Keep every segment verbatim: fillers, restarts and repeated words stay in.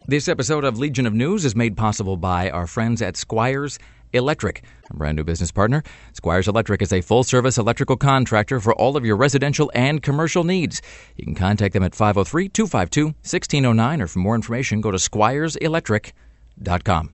This episode of Legion of News is made possible by our friends at Squires Electric, a brand new business partner. Squires Electric is a full-service electrical contractor for all of your residential and commercial needs. You can contact them at five oh three, two five two, one six oh nine, or for more information, go to squires electric dot com.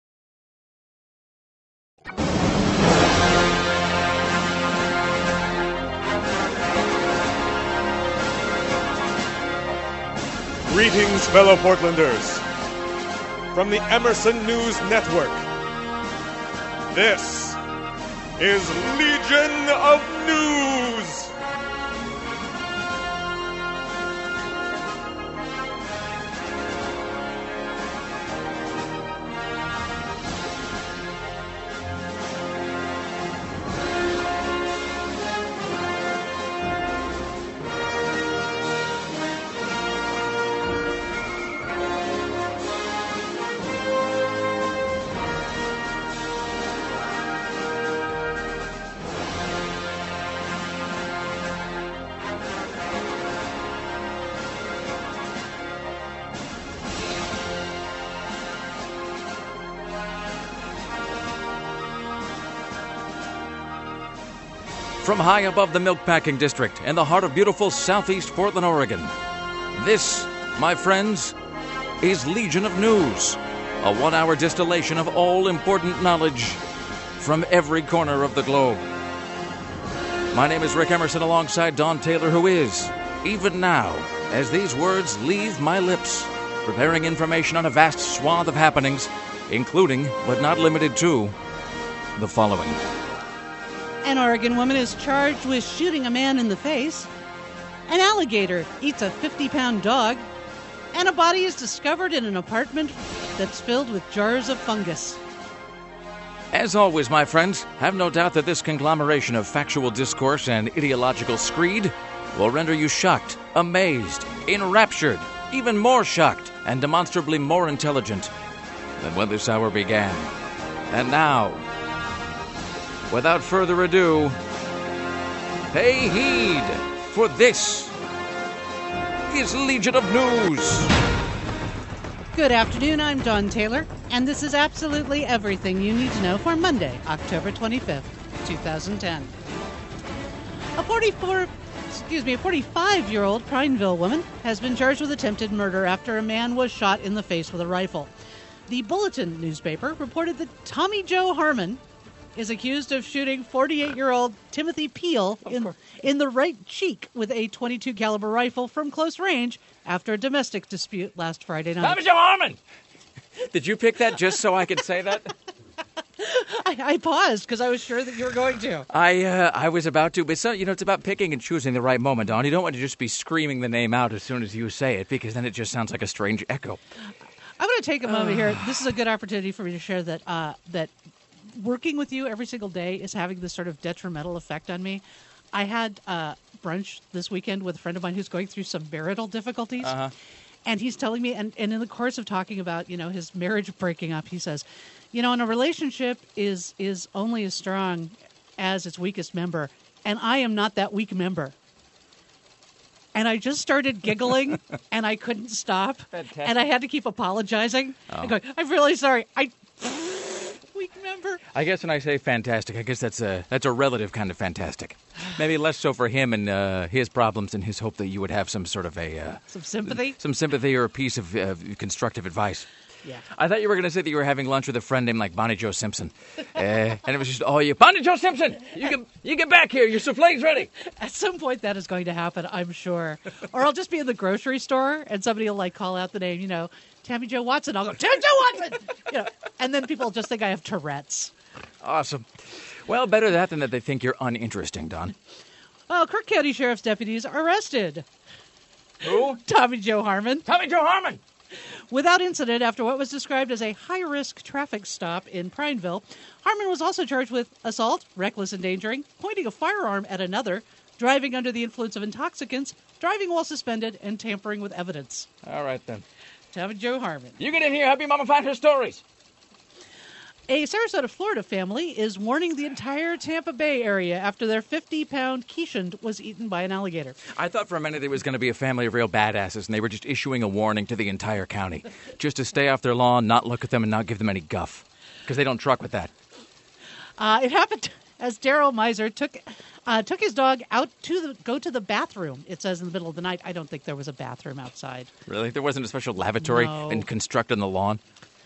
Greetings, fellow Portlanders. From the Emerson News Network, this is Legion of News. From high above the Milkpacking District in the heart of beautiful southeast Portland, Oregon, this, my friends, is Legion of News, a one-hour distillation of all important knowledge from every corner of the globe. My name is Rick Emerson alongside Don Taylor, who is, even now, as these words leave my lips, preparing information on a vast swath of happenings, including, but not limited to, the following. An Oregon woman is charged with shooting a man in the face. An alligator eats a fifty-pound dog. And a body is discovered in an apartment that's filled with jars of fungus. As always, my friends, have no doubt that this conglomeration of factual discourse and ideological screed will render you shocked, amazed, enraptured, even more shocked, and demonstrably more intelligent than when this hour began. And now, without further ado, pay heed, for this is Legion of News. Good afternoon, I'm Don Taylor, and this is absolutely everything you need to know for Monday, October twenty-fifth, twenty ten. A forty-four, excuse me, a forty-five-year-old Prineville woman has been charged with attempted murder after a man was shot in the face with a rifle. The Bulletin newspaper reported that Tommy Joe Harmon is accused of shooting forty-eight-year-old Timothy Peel in, in the right cheek with a twenty-two caliber rifle from close range after a domestic dispute last Friday night. Tommy Joe Harmon! Did you pick that just so I could say that? I, I paused because I was sure that you were going to. I uh, I was about to, but so, you know, it's about picking and choosing the right moment, Don. You don't want to just be screaming the name out as soon as you say it, because then it just sounds like a strange echo. I'm going to take a moment here. This is a good opportunity for me to share that uh, that working with you every single day is having this sort of detrimental effect on me. I had uh, brunch this weekend with a friend of mine who's going through some marital difficulties. Uh-huh. And he's telling me, and, and in the course of talking about, you know, his marriage breaking up, he says, you know, and a relationship is is only as strong as its weakest member. And I am not that weak member. And I just started giggling, and I couldn't stop. Fantastic. And I had to keep apologizing. Oh. And going, I'm really sorry. I... weak member. I guess when I say fantastic, I guess that's a that's a relative kind of fantastic. Maybe less so for him and uh, his problems and his hope that you would have some sort of a... Uh, some sympathy? Some sympathy or a piece of uh, constructive advice. Yeah. I thought you were going to say that you were having lunch with a friend named like Bonnie Jo Simpson. uh, and it was just, oh, you, Bonnie Jo Simpson, you get, you get back here. Your souffle's ready. At some point that is going to happen, I'm sure. Or I'll just be in the grocery store and somebody will like call out the name, you know, Tammy Jo Watson. I'll go, Tammy Jo Watson! You know, and then people just think I have Tourette's. Awesome. Well, better that than that they think you're uninteresting, Don. Oh, Kirk County Sheriff's deputies arrested Who? Tommy Joe Harmon Tommy Joe Harmon! without incident after what was described as a high-risk traffic stop in Prineville. Harmon was also charged with assault, reckless endangering, pointing a firearm at another, driving under the influence of intoxicants, driving while suspended, and tampering with evidence. All right, then. Tommy Joe Harmon. You get in here. Help your mama find her stories. A Sarasota, Florida family is warning the entire Tampa Bay area after their fifty-pound quiescent was eaten by an alligator. I thought for a minute it was going to be a family of real badasses, and they were just issuing a warning to the entire county. Just to stay off their lawn, not look at them, and not give them any guff. Because they don't truck with that. Uh, it happened as Daryl Miser took uh, took his dog out to the, go to the bathroom. It says in the middle of the night. I don't think there was a bathroom outside. Really? There wasn't a special lavatory No. and constructed on the lawn?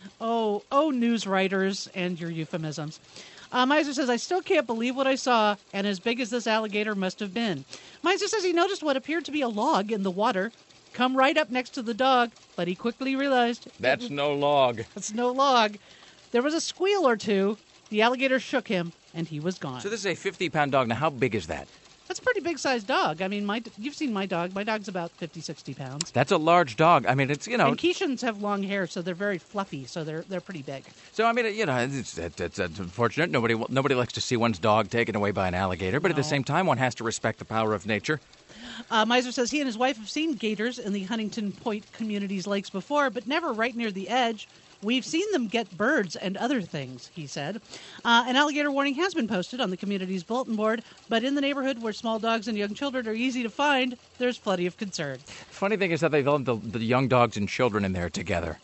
Oh, oh, news writers and your euphemisms. Uh, Miser says, I still can't believe what I saw, and as big as this alligator must have been. Miser says he noticed what appeared to be a log in the water come right up next to the dog, but he quickly realized That's no log. it's no log. There was a squeal or two. The alligator shook him, and he was gone. So this is a fifty-pound dog. Now, how big is that? That's a pretty big-sized dog. I mean, my you've seen my dog. My dog's about fifty, sixty pounds. That's a large dog. I mean, it's, you know... And Keeshans have long hair, so they're very fluffy, so they're they're pretty big. So, I mean, you know, it's, it's, it's unfortunate. Nobody nobody likes to see one's dog taken away by an alligator, but at the No. same time, one has to respect the power of nature. Uh, Miser says he and his wife have seen gators in the Huntington Point community's lakes before, but never right near the edge. We've seen them get birds and other things, he said. Uh, an alligator warning has been posted on the community's bulletin board, but in the neighborhood where small dogs and young children are easy to find, there's plenty of concern. Funny thing is that they've all the, the young dogs and children in there together.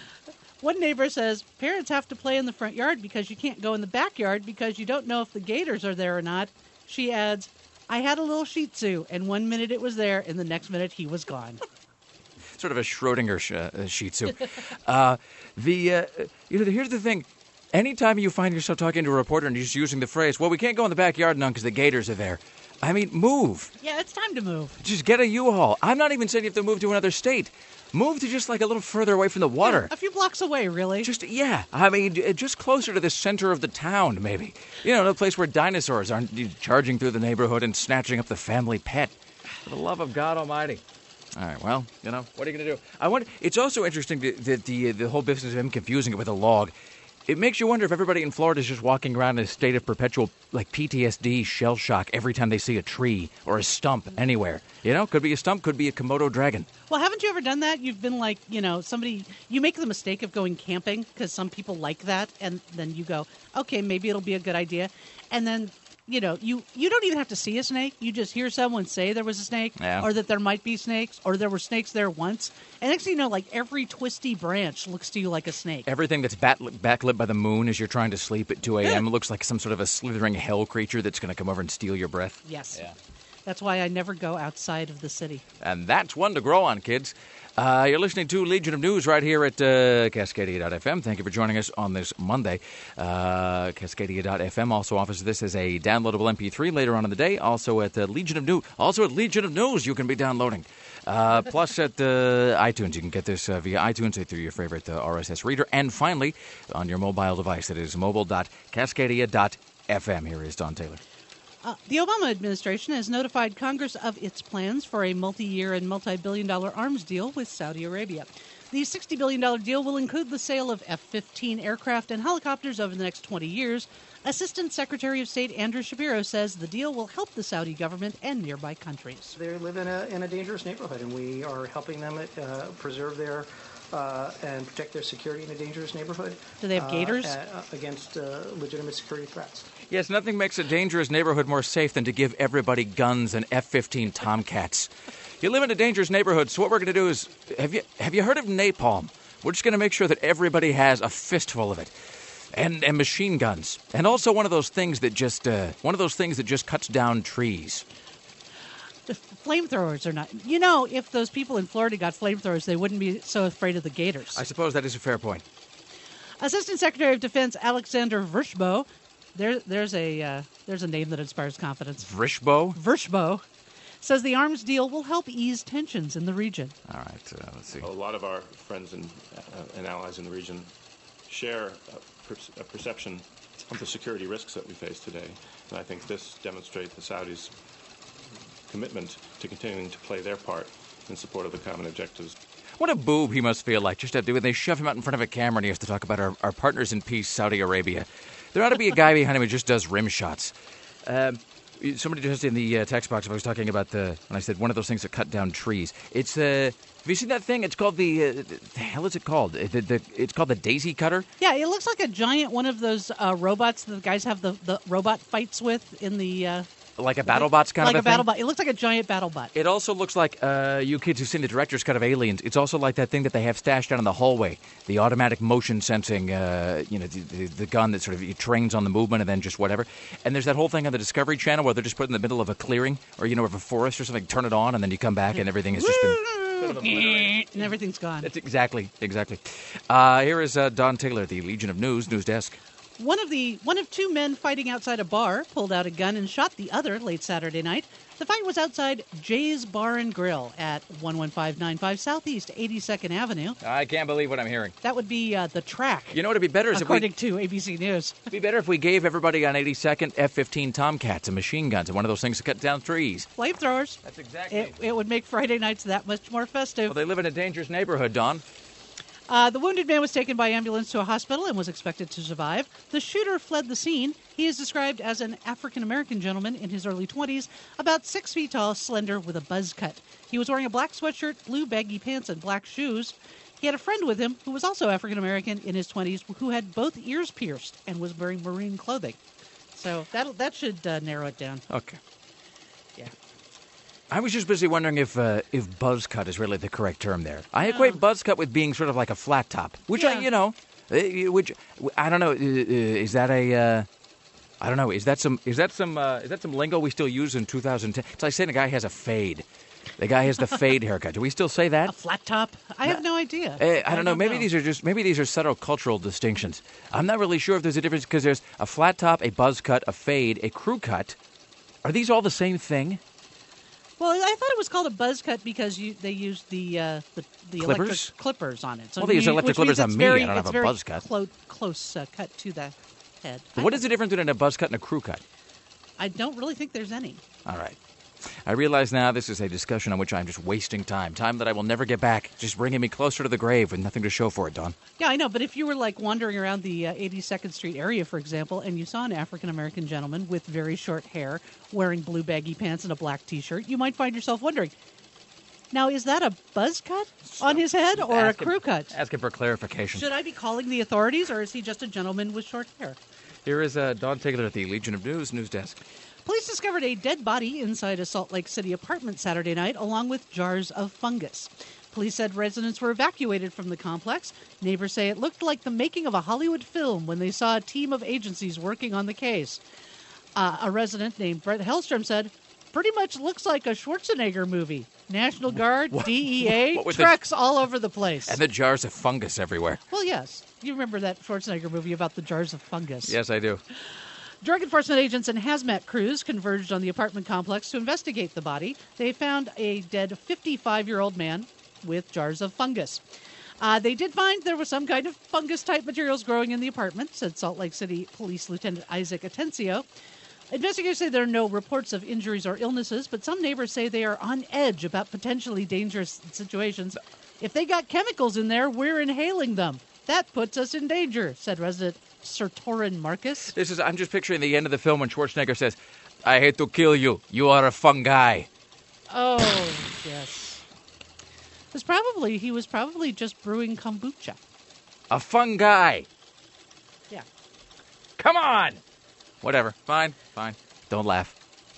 One neighbor says parents have to play in the front yard because you can't go in the backyard because you don't know if the gators are there or not. She adds, I had a little Shih Tzu, and one minute it was there, and the next minute he was gone. Sort of a Schrodinger sh- uh, Shih Tzu. uh, the, uh, you know, here's the thing. Anytime you find yourself talking to a reporter and just using the phrase, well, we can't go in the backyard none because the gators are there. I mean, move. Yeah, it's time to move. Just get a U-Haul. I'm not even saying you have to move to another state. Move to just like a little further away from the water. Yeah, a few blocks away, really. Just, yeah. I mean, j- just closer to the center of the town, maybe. You know, a place where dinosaurs aren't you know, charging through the neighborhood and snatching up the family pet. For the love of God Almighty. All right, well, you know, what are you going to do? I wonder, it's also interesting that the, the, the whole business of him confusing it with a log. It makes you wonder if everybody in Florida is just walking around in a state of perpetual, like, P T S D, shell shock every time they see a tree or a stump anywhere. You know, could be a stump, could be a Komodo dragon. Well, haven't you ever done that? You've been like, you know, somebody, you make the mistake of going camping because some people like that, and then you go, okay, maybe it'll be a good idea. And then, you know, you, you don't even have to see a snake. You just hear someone say there was a snake, Yeah. or that there might be snakes, or there were snakes there once. And next thing you know, like, every twisty branch looks to you like a snake. Everything that's bat- backlit by the moon as you're trying to sleep at two a.m. looks like some sort of a slithering hell creature that's going to come over and steal your breath. Yes. Yeah. That's why I never go outside of the city. And that's one to grow on, kids. Uh, you're listening to Legion of News right here at uh, Cascadia dot f m. Thank you for joining us on this Monday. Uh, Cascadia dot f m also offers this as a downloadable M P three later on in the day. Also at uh, Legion of News. Also at Legion of News, you can be downloading. Uh, plus at uh, iTunes, you can get this uh, via iTunes or through your favorite uh, R S S reader. And finally, on your mobile device, it is mobile dot cascadia dot f m. Here is Don Taylor. Uh, the Obama administration has notified Congress of its plans for a multi-year and multi-billion dollar arms deal with Saudi Arabia. The sixty billion dollars deal will include the sale of F fifteen aircraft and helicopters over the next twenty years. Assistant Secretary of State Andrew Shapiro says the deal will help the Saudi government and nearby countries. They live in a, in a dangerous neighborhood, and we are helping them uh, preserve their uh, and protect their security in a dangerous neighborhood. Do they have uh, gators? uh, against uh, legitimate security threats. Yes, nothing makes a dangerous neighborhood more safe than to give everybody guns and F fifteen Tomcats. You live in a dangerous neighborhood, so what we're going to do is, have you have you heard of napalm? We're just going to make sure that everybody has a fistful of it. And, and machine guns. And also one of those things that just, uh, one of those things that just cuts down trees. The flamethrowers are not. You know, if those people in Florida got flamethrowers, they wouldn't be so afraid of the gators. I suppose that is a fair point. Assistant Secretary of Defense Alexander Vrshbo, there, there's a uh, there's a name that inspires confidence. Vrshbo? Vrshbo says the arms deal will help ease tensions in the region. All right, uh, let's see. A lot of our friends and, uh, and allies in the region share a, per- a perception of the security risks that we face today. And I think this demonstrates the Saudis' commitment to continuing to play their part in support of the common objectives. What a boob he must feel like just to have to, when they shove him out in front of a camera and he has to talk about our, our partners in peace, Saudi Arabia. There ought to be a guy behind him who just does rim shots. Um, Somebody just in the uh, text box, I was talking about the, when I said one of those things that cut down trees. It's, uh, have you seen that thing? It's called the, uh, the hell is it called? The, the, it's called the daisy cutter? Yeah, it looks like a giant one of those uh, robots that the guys have the, the robot fights with in the... Uh, Like a BattleBots kind like of a, a thing? BattleBot. It looks like a giant BattleBot. It also looks like, uh, you kids who've seen the director's cut of Aliens, it's also like that thing that they have stashed down in the hallway. The automatic motion sensing, uh, you know, the, the, the gun that sort of it trains on the movement and then just whatever. And there's that whole thing on the Discovery Channel where they're just put in the middle of a clearing or, you know, of a forest or something, turn it on, and then you come back and everything has just been... and everything's gone. That's exactly, exactly. Uh, here is uh, Don Taylor, the Legion of News, News Desk. One of the one of two men fighting outside a bar pulled out a gun and shot the other late Saturday night. The fight was outside Jay's Bar and Grill at one one five nine five Southeast eighty-second Avenue. I can't believe what I'm hearing. That would be uh, the track. You know what would be better is according if we, to A B C News. It'd be better if we gave everybody on eighty-second F fifteen Tomcats and machine guns and one of those things to cut down trees. Flamethrowers. That's exactly it. It would make Friday nights that much more festive. Well, they live in a dangerous neighborhood, Don. Uh, the wounded man was taken by ambulance to a hospital and was expected to survive. The shooter fled the scene. He is described as an African-American gentleman in his early twenties, about six feet tall, slender, with a buzz cut. He was wearing a black sweatshirt, blue baggy pants, and black shoes. He had a friend with him who was also African-American in his twenties who had both ears pierced and was wearing marine clothing. So that that should uh, narrow it down. Okay. Yeah. I was just busy wondering if uh, if buzz cut is really the correct term there. I equate buzz cut with being sort of like a flat top, which I, Yeah. you know, uh, which I don't know. Uh, uh, is that a? Uh, I don't know. Is that some? Is that some? Uh, is that some lingo we still use in two thousand ten? It's like saying a guy has a fade. The guy has the fade haircut. Do we still say that? A flat top? I have no idea. Uh, I don't know. Maybe these are just maybe these are subtle cultural distinctions. I'm not really sure if there's a difference because there's a flat top, a buzz cut, a fade, a crew cut. Are these all the same thing? Well, I thought it was called a buzz cut because you, they used the uh, the, the Clippers? electric clippers on it. So Well, they use you- electric which means clippers on it's me. I Very, don't have it's a very buzz cut. Clo- close uh, cut to the head. What is the difference between a buzz cut and a crew cut? I don't really think there's any. All right. I realize now this is a discussion on which I'm just wasting time. Time that I will never get back. Just bringing me closer to the grave with nothing to show for it, Don. Yeah, I know. But if you were like wandering around the uh, eighty-second Street area, for example, and you saw an African-American gentleman with very short hair wearing blue baggy pants and a black T-shirt, you might find yourself wondering, now, is that a buzz cut on his head or a Asking- crew cut? Asking for clarification. Should I be calling the authorities, or is he just a gentleman with short hair? Here is uh, Don Taylor at the Legion of News News Desk. Police discovered a dead body inside a Salt Lake City apartment Saturday night, along with jars of fungus. Police said residents were evacuated from the complex. Neighbors say it looked like the making of a Hollywood film when they saw a team of agencies working on the case. Uh, a resident named Brett Hellstrom said, pretty much looks like a Schwarzenegger movie. National Guard, D E A, what was the- trucks all over the place. And the jars of fungus everywhere. Well, yes. You remember that Schwarzenegger movie about the jars of fungus. Yes, I do. Drug enforcement agents and hazmat crews converged on the apartment complex to investigate the body. They found a dead fifty-five-year-old man with jars of fungus. Uh, they did find there was some kind of fungus-type materials growing in the apartment, said Salt Lake City Police Lieutenant Isaac Atencio. Investigators say there are no reports of injuries or illnesses, but some neighbors say they are on edge about potentially dangerous situations. If they got chemicals in there, we're inhaling them. That puts us in danger, said resident Sir Torin Marcus. This is. I'm just picturing the end of the film when Schwarzenegger says, "I hate to kill you. You are a fungi." Oh, yes. It was probably he was probably just brewing kombucha. A fungi. Yeah. Come on. Whatever. Fine. Fine. Don't laugh.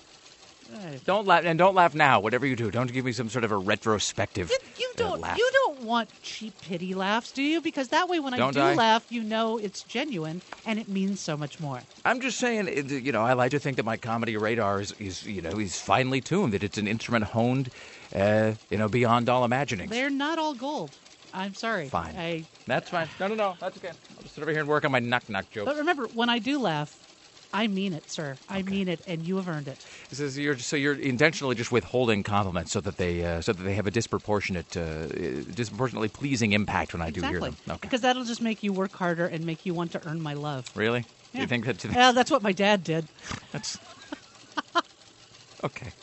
Uh, Don't laugh, and don't laugh now. Whatever you do, don't give me some sort of a retrospective You, you uh, don't laugh. you don't want cheap pity laughs, do you? Because that way when I Don't do I? laugh, you know it's genuine and it means so much more. I'm just saying, it- you know, I like to think that my comedy radar is, is you know, is finely tuned. That it's an instrument honed, uh, you know, beyond all imaginings. They're not all gold. I'm sorry. Fine. I, That's fine. No, no, no. That's okay. I'll just sit over here and work on my knock knock joke. but remember, when I do laugh, I mean it, sir. I mean it, and you have earned it. This is you're so you're intentionally just withholding compliments so that they uh, so that they have a disproportionate, uh, disproportionately pleasing impact when I do hear Exactly. them. Okay. Because that'll just make you work harder and make you want to earn my love. Really? Do Yeah. you think that? Well, that's what my dad did. That's okay.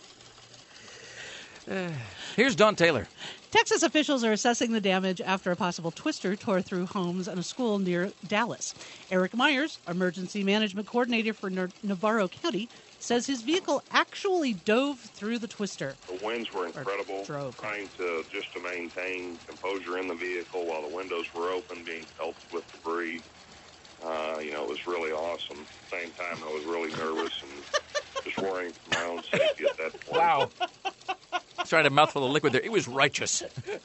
Uh, here's Don Taylor. Texas officials are assessing the damage after a possible twister tore through homes and a school near Dallas. Eric Myers, emergency management coordinator for Nar- Navarro County, says his vehicle actually dove through the twister. The winds were incredible. Drove. Trying to just to maintain composure in the vehicle while the windows were open, being pelted with debris. Uh, you know, it was really awesome. At the same time, I was really nervous and just worrying for my own safety at that point. Wow. Tried a mouthful of liquid there. It was righteous.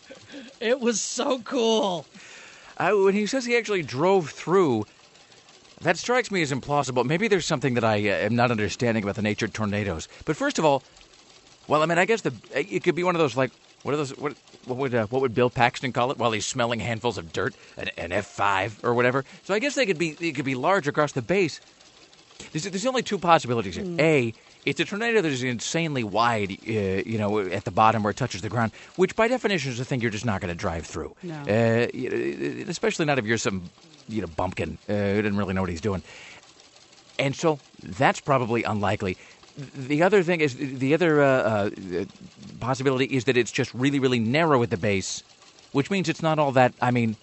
It was so cool. Uh, when he says he actually drove through, that strikes me as implausible. Maybe there's something that I uh, am not understanding about the nature of tornadoes. But first of all, well, I mean, I guess the it could be one of those, like, what are those? What, what would uh, what would Bill Paxton call it while he's smelling handfuls of dirt, an, an F five or whatever? So I guess they could be they could be large across the base. There's, there's only two possibilities here. Mm. A, it's a tornado that is insanely wide, uh, you know, at the bottom where it touches the ground, which by definition is a thing you're just not going to drive through. No. Uh, especially not if you're some, you know, bumpkin uh, who didn't really know what he's doing. And so that's probably unlikely. The other thing is, the other uh, uh, possibility is that it's just really, really narrow at the base, which means it's not all that, I mean...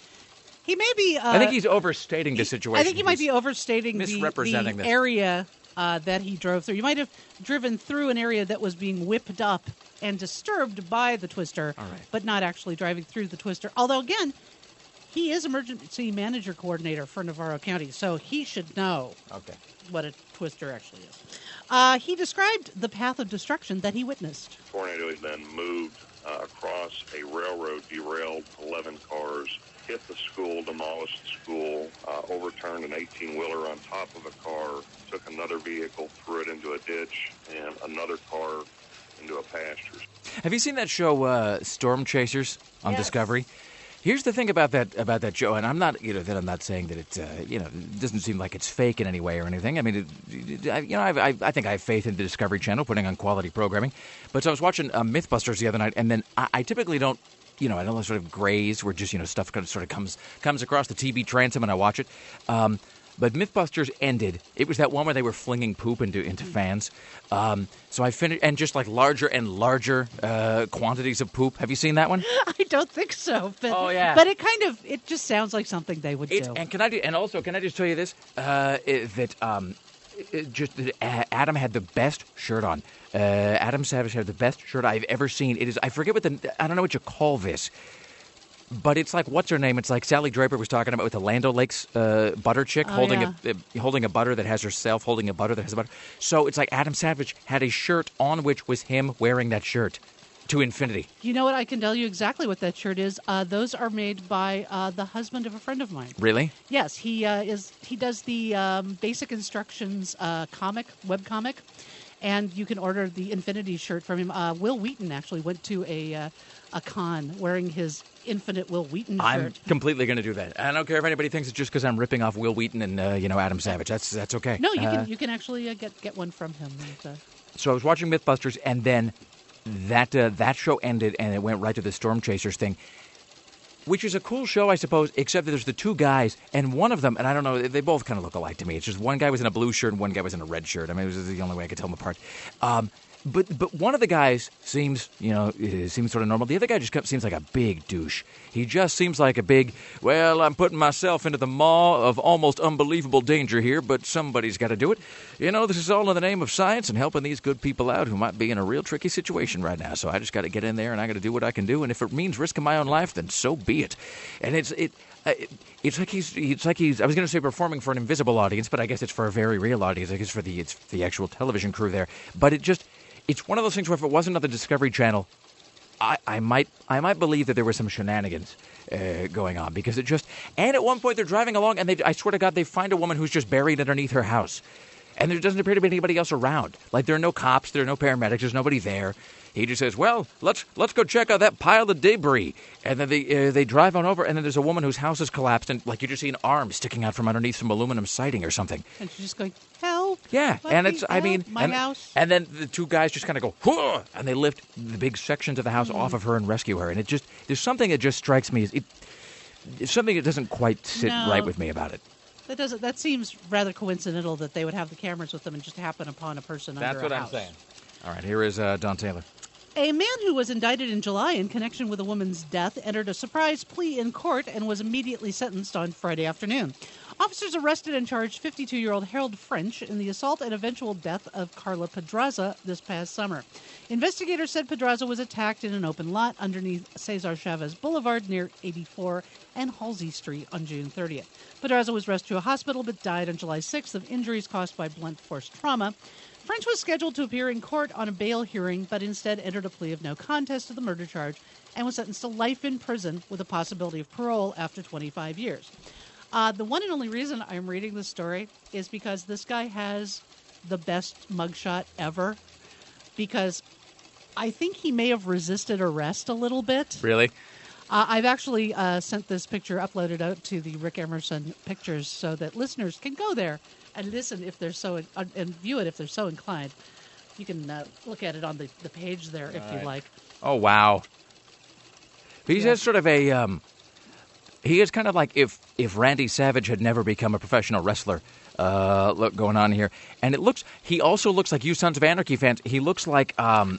He may be... Uh, I think he's overstating the situation. I think he might be overstating misrepresenting the, the this. area uh, that he drove through. You might have driven through an area that was being whipped up and disturbed by the twister, all right. but not actually driving through the twister. Although, again, he is emergency manager coordinator for Navarro County, so he should know okay. what a twister actually is. Uh, he described the path of destruction that he witnessed. The tornado then moved uh, across a railroad, derailed eleven cars, hit the school, demolished the school, uh, overturned an eighteen-wheeler on top of a car, took another vehicle, threw it into a ditch, and another car into a pasture. Have you seen that show, uh, Storm Chasers, on Yes. Discovery? Here's the thing about that about that show, and I'm not, you know, that I'm not saying that it, uh, you know, it doesn't seem like it's fake in any way or anything. I mean, it, it, I, you know, I, I, I think I have faith in the Discovery Channel putting on quality programming. But so I was watching uh, MythBusters the other night, and then I, I typically don't, you know, I don't sort of graze where just, you know, stuff kind of sort of comes comes across the T V transom and I watch it. Um, but MythBusters ended. It was that one where they were flinging poop into into fans. Um, so I finished, and just like larger and larger uh, quantities of poop. Have you seen that one? I don't think so. But, Oh, yeah. But it kind of, it just sounds like something they would It's, do. and can I do, and also can I just tell you this? Uh, it, that um, it just that Adam had the best shirt on. Uh, Adam Savage had the best shirt I've ever seen. It is, I forget what the, I don't know what you call this. But it's like, what's her name? It's like Sally Draper was talking about with the Land O'Lakes uh, butter chick Oh, holding yeah. a uh, holding a butter that has herself holding a butter that has a butter. So it's like Adam Savage had a shirt on which was him wearing that shirt to infinity. You know what? I can tell you exactly what that shirt is. Uh, those are made by uh, the husband of a friend of mine. Really? Yes, he uh, is. He does the um, Basic Instructions uh, comic, web comic, and you can order the Infinity shirt from him. Uh, Will Wheaton actually went to a uh, a con wearing his Infinite Will Wheaton I'm shirt. completely going to do that. I don't care if anybody thinks it's just because I'm ripping off Will Wheaton and uh, you know Adam Savage. That's that's okay. No, you Uh, can you can actually uh, get get one from him. And, uh, So I was watching MythBusters, and then that uh, that show ended, and it went right to the Storm Chasers thing, which is a cool show, I suppose, except that there's the two guys, and one of them, and I don't know, they both kind of look alike to me. It's just one guy was in a blue shirt and one guy was in a red shirt. I mean, it was the only way I could tell them apart. Um, but but one of the guys seems, you know, uh, seems sort of normal. The other guy just comes, seems like a big douche. He just seems like a big, well, I'm putting myself into the maw of almost unbelievable danger here, but somebody's got to do it. You know, this is all in the name of science and helping these good people out who might be in a real tricky situation right now. So I just got to get in there and I got to do what I can do. And if it means risking my own life, then so be it. And it's it. Uh, it it's like he's. It's like he's. I was going to say performing for an invisible audience, but I guess it's for a very real audience. I guess for the it's the actual television crew there. But it just. It's one of those things where if it wasn't on the Discovery Channel, I, I might I might believe that there were some shenanigans uh, going on because it just. And at one point they're driving along and they. I swear to God, they find a woman who's just buried underneath her house. And there doesn't appear to be anybody else around. Like, there are no cops, there are no paramedics, there's nobody there. He just says, well, let's let's go check out that pile of debris. And then they uh, they drive on over, and then there's a woman whose house has collapsed, and, like, you just see an arm sticking out from underneath some aluminum siding or something. and she's just going, help. Yeah, let and me it's, I help, mean... my and, house. and then the two guys just kind of go, Hua! And they lift the big sections of the house mm. off of her and rescue her. And it just, there's something that just strikes me as, it, it's something that doesn't quite sit No. right with me about it. That doesn't. That seems rather coincidental that they would have the cameras with them and just happen upon a person That's under what a I'm house. saying. All right, here is uh, Don Taylor. A man who was indicted in July in connection with a woman's death entered a surprise plea in court and was immediately sentenced on Friday afternoon. Officers arrested and charged fifty-two-year-old Harold French in the assault and eventual death of Carla Pedraza this past summer. Investigators said Pedraza was attacked in an open lot underneath Cesar Chavez Boulevard near eighty-four and Halsey Street on June thirtieth. Pedraza was rushed to a hospital but died on July sixth of injuries caused by blunt force trauma. French was scheduled to appear in court on a bail hearing, but instead entered a plea of no contest to the murder charge and was sentenced to life in prison with a possibility of parole after twenty-five years. Uh, the one and only reason I'm reading this story is because this guy has the best mugshot ever, because I think he may have resisted arrest a little bit. Really? Uh, I've actually uh, sent this picture, uploaded out to the Rick Emerson Pictures so that listeners can go there and listen if they're so, uh, and view it if they're so inclined. You can uh, look at it on the, the page there if All you right. like. Oh, wow. He Yeah. has sort of a, um, he is kind of like if, if Randy Savage had never become a professional wrestler. Uh, look going on here. And it looks, he also looks like you Sons of Anarchy fans. He looks like, um,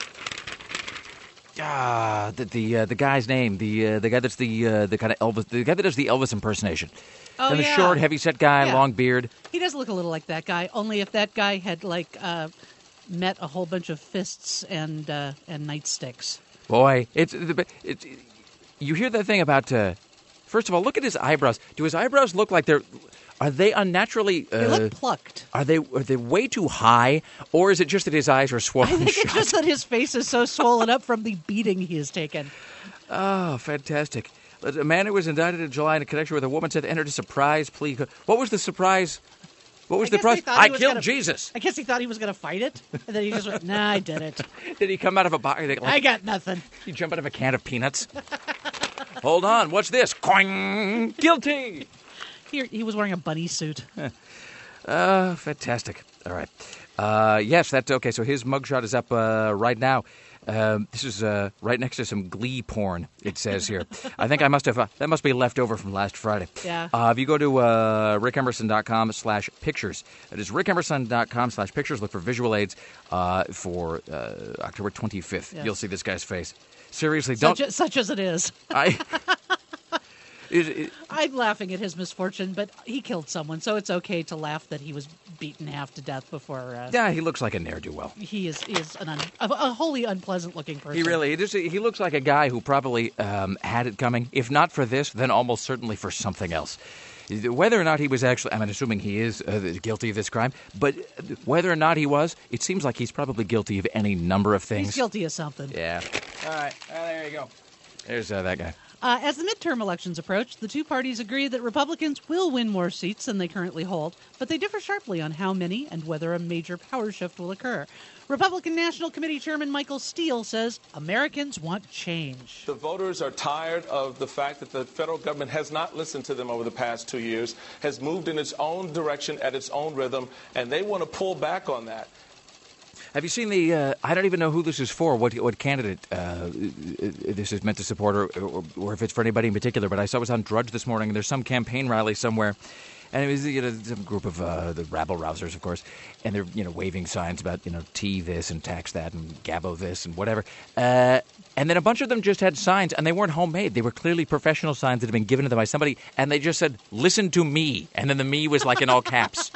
ah, the, the, uh, the guy's name, the, uh, the guy that's the, uh, the kind of Elvis, the guy that does the Elvis impersonation. Oh, and the yeah. short, heavy-set guy, Yeah. long beard. He does look a little like that guy, only if that guy had, like, uh, met a whole bunch of fists and uh, and nightsticks. Boy, it's, it's, it's you hear that thing about, uh, first of all, look at his eyebrows. Do his eyebrows look like they're, are they unnaturally, uh, They look plucked. are they are they way too high, or is it just that his eyes are I swollen think shut? it's just that his face is so swollen up from the beating he has taken. Oh, fantastic. A man who was indicted in July in connection with a woman said entered a surprise plea. What was the surprise? What was I the guess prize? they thought he I was killed gonna- Jesus. I guess he thought he was going to fight it, and then he just went, nah, I did it. Did he come out of a box? Like, I got nothing. you jump out of a can of peanuts? Hold on. What's this? Coing. Guilty. He, he was wearing a bunny suit. Uh, fantastic. All right. Uh, yes, that's okay. So his mugshot is up uh, right now. Um, this is uh, right next to some Glee porn, it says here. I think I must have, uh, that must be left over from last Friday. Yeah. Uh, if you go to uh, rickemerson.com slash pictures, that is rickemerson.com slash pictures, look for visual aids uh, for uh, October twenty-fifth. Yes. You'll see this guy's face. Seriously, don't. Such, such as it is. I. It, it, I'm laughing at his misfortune, but he killed someone, so it's okay to laugh that he was beaten half to death before. Uh, yeah, he looks like a ne'er-do-well. He is, he is an un, a, a wholly unpleasant-looking person. He really, he, just, he looks like a guy who probably um, had it coming. If not for this, then almost certainly for something else. Whether or not he was actually, I'm assuming he is uh, guilty of this crime, but whether or not he was, it seems like he's probably guilty of any number of things. He's guilty of something. Yeah. All right. Uh, there you go. There's uh, that guy. Uh, as the midterm elections approach, the two parties agree that Republicans will win more seats than they currently hold, but they differ sharply on how many and whether a major power shift will occur. Republican National Committee Chairman Michael Steele says Americans want change. The voters are tired of the fact that the federal government has not listened to them over the past two years, has moved in its own direction at its own rhythm, and they want to pull back on that. Have you seen the, uh, I don't even know who this is for, what what candidate uh, this is meant to support, or, or, or if it's for anybody in particular, but I saw it was on Drudge this morning, and there's some campaign rally somewhere, and it was, you know, some group of uh, the rabble-rousers, of course, and they're, you know, waving signs about, you know, T this and tax that and Gabbo this and whatever. Uh, and then a bunch of them just had signs, and they weren't homemade. They were clearly professional signs that had been given to them by somebody, and they just said, listen to me. And then the me was like in all caps.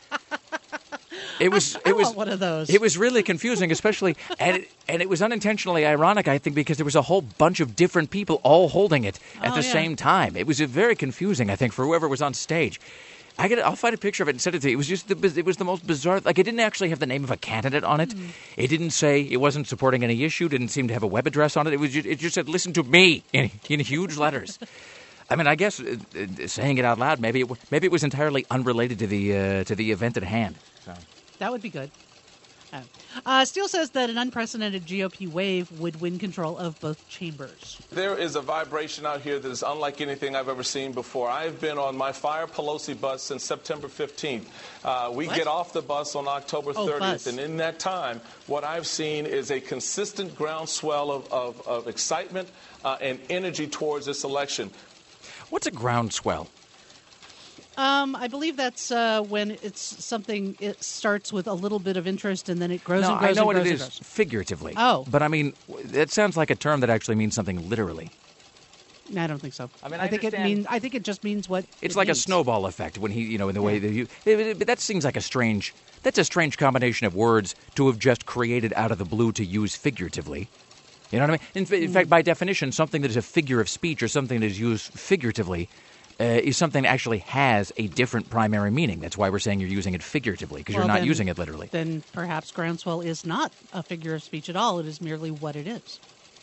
It was. I It was want one of those. It was really confusing, especially, and it, and it was unintentionally ironic, I think, because there was a whole bunch of different people all holding it at Oh, the yeah. same time. It was uh, very confusing, I think, for whoever was on stage. I get. I'll find a picture of it and send it to you. It was just the. biz- It was the most bizarre. Like, it didn't actually have the name of a candidate on it. Mm. It didn't say it wasn't supporting any issue. Didn't seem to have a web address on it. It was. Just, it just said, "Listen to me" in, in huge letters. I mean, I guess uh, uh, saying it out loud, maybe it, w- maybe it was entirely unrelated to the uh, to the event at hand. So. That would be good. Uh, Uh, Steele says that an unprecedented G O P wave would win control of both chambers. There is a vibration out here that is unlike anything I've ever seen before. I've been on my Fire Pelosi bus since September fifteenth. Uh, we What? get off the bus on October Oh, thirtieth, bus. and in that time, what I've seen is a consistent groundswell of, of, of excitement uh, and energy towards this election. What's a groundswell? Um, I believe that's uh, when it's something, it starts with a little bit of interest and then it grows No, and grows I know and what grows it and is grows. figuratively. Oh. But I mean, it sounds like a term that actually means something literally. I don't think so. I mean, I, I think it understand- means. I think it just means what It's it like means. a snowball effect when he, you know, in the way that you. But that seems like a strange. That's a strange combination of words to have just created out of the blue to use figuratively. You know what I mean? In, fa- in fact, by definition, something that is a figure of speech or something that is used figuratively uh, is something that actually has a different primary meaning. That's why we're saying you're using it figuratively, because Well, you're not then- using it literally. Then perhaps groundswell is not a figure of speech at all. It is merely what it is.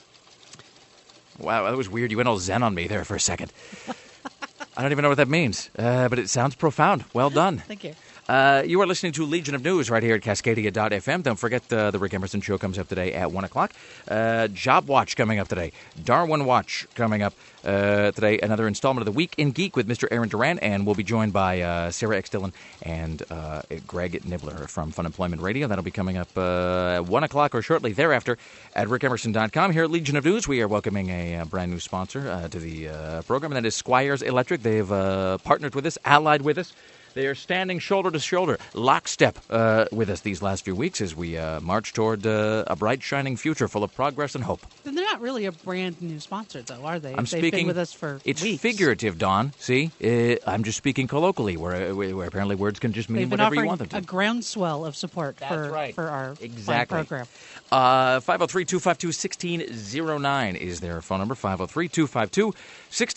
Wow, that was weird. You went all zen on me there for a second. I don't even know what that means, uh, but it sounds profound. Well done. Thank you. Uh, you are listening to Legion of News right here at Cascadia dot f m. Don't forget uh, the Rick Emerson Show comes up today at one o'clock. Uh, Job Watch coming up today. Darwin Watch coming up uh, today. Another installment of the Week in Geek with Mister Aaron Duran. And we'll be joined by uh, Sarah X. Dillon and uh, Greg Nibbler from Fun Employment Radio. That'll be coming up uh, at one o'clock or shortly thereafter at rick emerson dot com. Here at Legion of News, we are welcoming a, uh brand new sponsor uh, to the uh, program, and that is Squires Electric. They've uh, partnered with us, allied with us. They are standing shoulder to shoulder, lockstep uh, with us these last few weeks as we uh, march toward uh, a bright, shining future full of progress and hope. And they're not really a brand new sponsor, though, are they? I'm They've speaking. been with us for It's weeks. figurative, Don. See, uh, I'm just speaking colloquially, where, where apparently words can just mean They've been whatever you offering want them to. a groundswell of support That's for right. for our fine Exactly. program. Uh, five oh three, two five two, one six oh nine is their phone number, five oh three, two five two, one six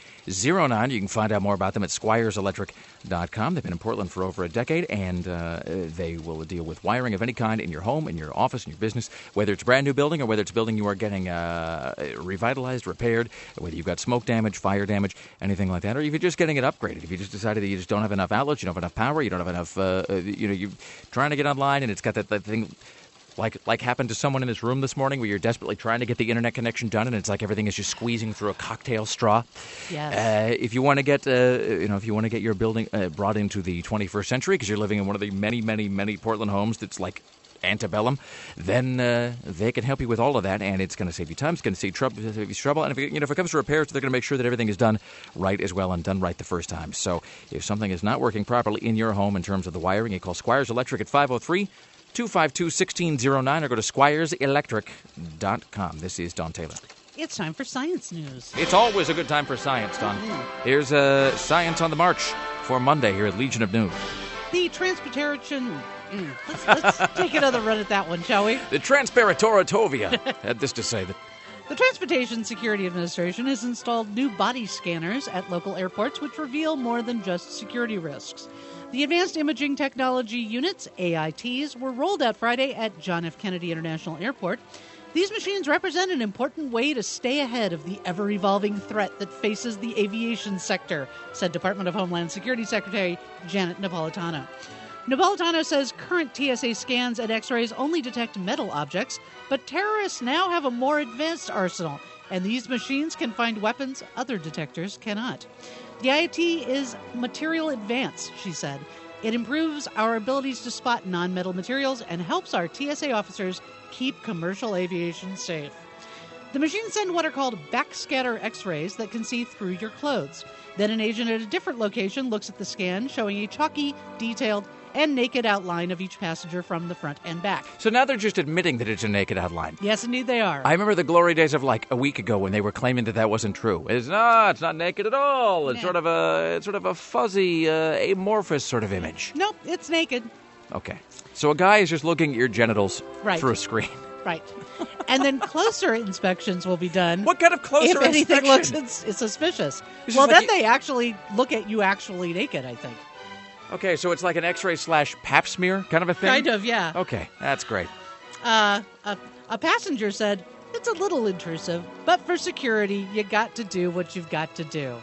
oh nine. You can find out more about them at squires electric dot com. They've been in Portland for over a decade, and uh, they will deal with wiring of any kind in your home, in your office, in your business, whether it's a brand new building or whether it's a building you are getting uh, revitalized, repaired, whether you've got smoke damage, fire damage, anything like that, or if you're just getting it upgraded. If you just decided that you just don't have enough outlets, you don't have enough power, you don't have enough, uh, uh, you know, you're trying to get online, and it's got that, that thing... Like like happened to someone in this room this morning where you're desperately trying to get the internet connection done, and it's like everything is just squeezing through a cocktail straw. Yes. Uh, if you want to get, uh, you know, if you want to get your building uh, brought into the twenty-first century because you're living in one of the many, many, many Portland homes that's like antebellum, then uh, they can help you with all of that, and it's going to save you time. It's going to save trouble, save you trouble, and if, you know, if it comes to repairs, they're going to make sure that everything is done right as well and done right the first time. So if something is not working properly in your home in terms of the wiring, you call Squires Electric at five oh three, two five two, one six oh nine or go to squires electric dot com. This is Don Taylor. It's time for science news. It's always a good time for science, Don. Here's uh, Science on the March for Monday here at Legion of News. The transportation. Mm, let's, let's take another run at that one, shall we? The Transpiratoritovia had this to say. That The Transportation Security Administration has installed new body scanners at local airports, which reveal more than just security risks. The Advanced Imaging Technology Units, A I Ts, were rolled out Friday at John F. Kennedy International Airport. These machines represent an important way to stay ahead of the ever-evolving threat that faces the aviation sector, said Department of Homeland Security Secretary Janet Napolitano. Napolitano says current T S A scans and X-rays only detect metal objects, but terrorists now have a more advanced arsenal, and these machines can find weapons other detectors cannot. The I T is material advance, she said. It improves our abilities to spot non-metal materials and helps our T S A officers keep commercial aviation safe. The machines send what are called backscatter X-rays that can see through your clothes. Then an agent at a different location looks at the scan, showing a chalky, detailed, and naked outline of each passenger from the front and back. So now they're just admitting that it's a naked outline. Yes, indeed they are. I remember the glory days of like a week ago when they were claiming that that wasn't true. It's not. It's not naked at all. It's Yeah. sort of a. It's sort of a fuzzy, uh, amorphous sort of image. Nope, it's naked. Okay. So a guy is just looking at your genitals Right. through a screen. Right. And then closer inspections will be done. What kind of closer if anything inspection? looks it's, it's suspicious. This is Well, like then you- they actually look at you actually naked, I think. Okay, so it's like an X-ray slash pap smear kind of a thing? Kind of, yeah. Okay, that's great. Uh, a, a passenger said, it's a little intrusive, but for security, you got to do what you've got to do.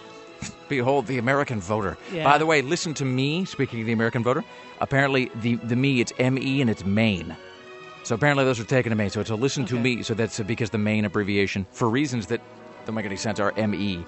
Behold, the American voter. Yeah. By the way, listen to me, speaking of the American voter. Apparently, the, the me, it's M E and it's Maine. So apparently those are taken to Maine. So it's a listen to Okay. me. So that's because the Maine abbreviation, for reasons that don't make any sense, are M E.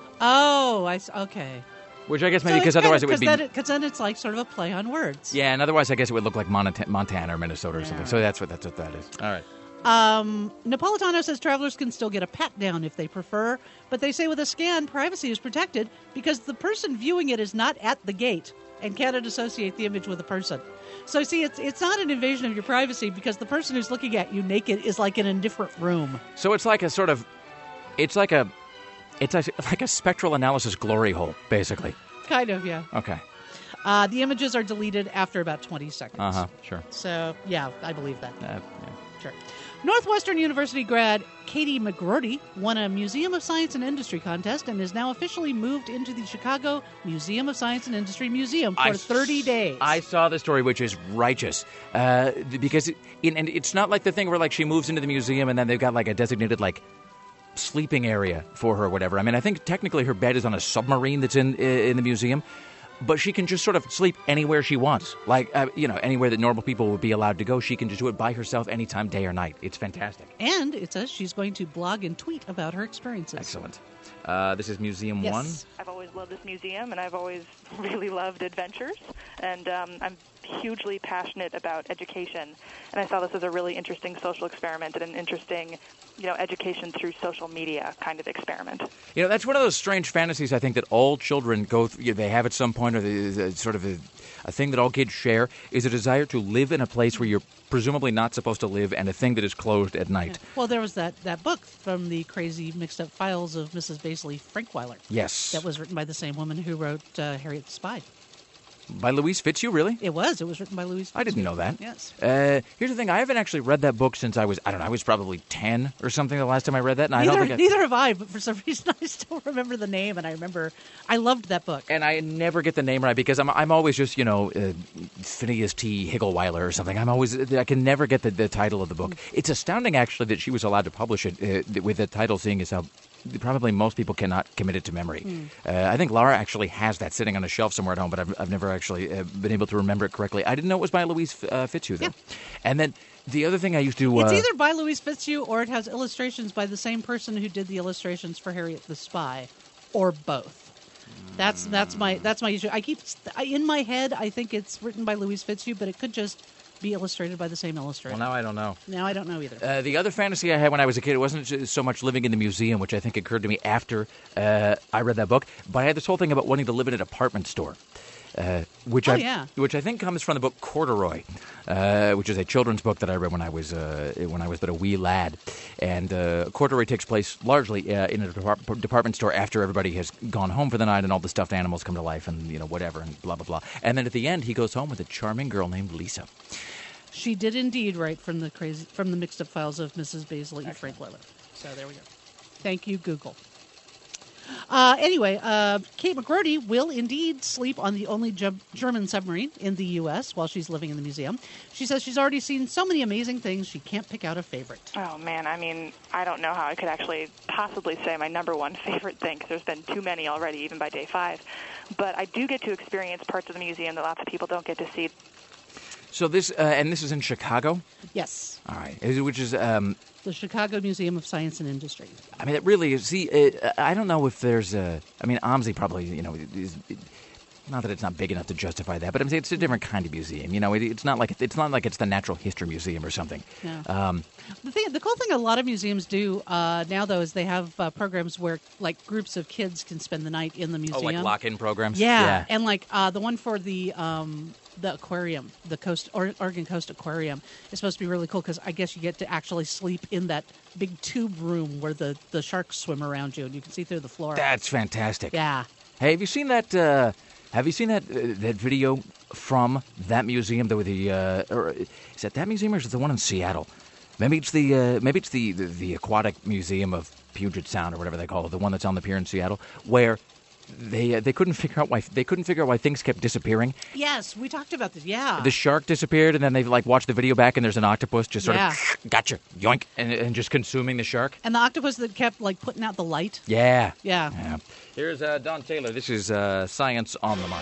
Oh, I s- okay. Which I guess So maybe it's because kinda- otherwise it would 'cause be... Then it, 'cause then it's like sort of a play on words. Yeah, and otherwise I guess it would look like Monta- Montana or Minnesota or something. So that's what, that's what that is. All right. Um, Napolitano says travelers can still get a pat down if they prefer, but they say with a scan, privacy is protected because the person viewing it is not at the gate and cannot associate the image with a person. So see, it's it's not an invasion of your privacy because the person who's looking at you naked is like in a different room. So it's like a sort of... It's like a... It's a, like a spectral analysis glory hole, basically. Kind of, yeah. Okay. Uh, the images are deleted after about twenty seconds. Uh-huh, sure. So, yeah, I believe that. Uh, yeah. Sure. Northwestern University grad Katie McGroarty won a Museum of Science and Industry contest and is now officially moved into the Chicago Museum of Science and Industry Museum for I thirty s- days. I saw the story, which is righteous. Uh, because, it, and it's not like the thing where, like, she moves into the museum and then they've got, like, a designated, like, sleeping area for her or whatever. I mean, I think technically her bed is on a submarine that's in in the museum, but she can just sort of sleep anywhere she wants. Like, uh, you know, anywhere that normal people would be allowed to go, she can just do it by herself anytime, day or night. It's fantastic. And it says she's going to blog and tweet about her experiences. Excellent. Uh, this is Museum Yes. One. I've always loved this museum, and I've always really loved adventures, and um, I'm hugely passionate about education, and I saw this as a really interesting social experiment and an interesting, you know, education through social media kind of experiment. You know, that's one of those strange fantasies I think that all children go through. You know, they have at some point, or the, the, sort of a, a thing that all kids share is a desire to live in a place where you're presumably not supposed to live, and a thing that is closed at night. Well, there was that, that book from the crazy mixed-up files of Missus Baisley Frankweiler. Yes. That was written by the same woman who wrote uh, Harriet the Spy. By Louise Fitzhugh, really? It was. It was written by Louise I didn't Fitzhugh. know that. Yes. Uh, here's the thing. I haven't actually read that book since I was, I don't know, I was probably ten or something the last time I read that. And I Neither, don't think I, neither have I, but for some reason I still remember the name, and I remember I loved that book. And I never get the name right because I'm I'm always just, you know, uh, Phineas T. Higgleweiler or something. I'm always, I can never get the, the title of the book. It's astounding, actually, that she was allowed to publish it uh, with the title, seeing as how probably most people cannot commit it to memory. Mm. Uh, I think Laura actually has that sitting on a shelf somewhere at home, but I've, I've never actually uh, been able to remember it correctly. I didn't know it was by Louise uh, Fitzhugh, though. Yeah. And then the other thing I used to... Uh, It's either by Louise Fitzhugh or it has illustrations by the same person who did the illustrations for Harriet the Spy, or both. That's that's my that's my issue. I keep I, in my head. I think it's written by Louise Fitzhugh, but it could just be illustrated by the same illustrator. Well, now I don't know. Now I don't know either. Uh, the other fantasy I had when I was a kid, it wasn't just so much living in the museum, which I think occurred to me after uh, I read that book, but I had this whole thing about wanting to live in an apartment store. Uh, which Oh, I yeah. which I think comes from the book Corduroy, uh, which is a children's book that I read when I was uh, when I was but a wee lad. And uh, Corduroy takes place largely uh, in a depart- department store after everybody has gone home for the night and all the stuffed animals come to life and you know whatever and blah blah blah. And then at the end, he goes home with a charming girl named Lisa. She did indeed write from the crazy from the mixed up files of Missus Baisley Frankweiler. So there we go. Thank you, Google. Uh, anyway, uh, Kate McGroarty will indeed sleep on the only Ge- German submarine in the U S while she's living in the museum. She says she's already seen so many amazing things she can't pick out a favorite. Oh, man, I mean, I don't know how I could actually possibly say my number one favorite thing, because there's been too many already, even by day five. But I do get to experience parts of the museum that lots of people don't get to see. So this, uh, and this is in Chicago? Yes. All right. Is- Which is, um, The Chicago Museum of Science and Industry. I mean, it really is. See, uh, I don't know if there's a, I mean, OMSI probably, you know, is, it, not that it's not big enough to justify that, but I'm saying it's a different kind of museum. You know, it, it's not like, it's not like it's the Natural History Museum or something. Yeah. Um, The thing, the cool thing a lot of museums do uh, now, though, is they have uh, programs where, like, groups of kids can spend the night in the museum. oh, like lock-in programs? Yeah, Yeah. and like uh, the one for the um, the aquarium, the Coast or- Oregon Coast Aquarium, is supposed to be really cool because I guess you get to actually sleep in that big tube room where the, the sharks swim around you and you can see through the floor. That's fantastic. Yeah. Hey, have you seen that, uh, have you seen that uh, that video from that museum, the, the uh, or is that that museum or is it the one in Seattle? Maybe it's the uh, maybe it's the, the the Aquatic Museum of Puget Sound or whatever they call it, the one that's on the pier in Seattle, where they uh, they couldn't figure out why they couldn't figure out why things kept disappearing. Yes, we talked about this. Yeah. The shark disappeared, and then they like watched the video back, and there's an octopus just sort Yeah. of gotcha, yoink, and, and just consuming the shark. And the octopus that kept like putting out the light. Yeah. Yeah. Yeah. Here's uh, Don Taylor. This is uh, Science on the March.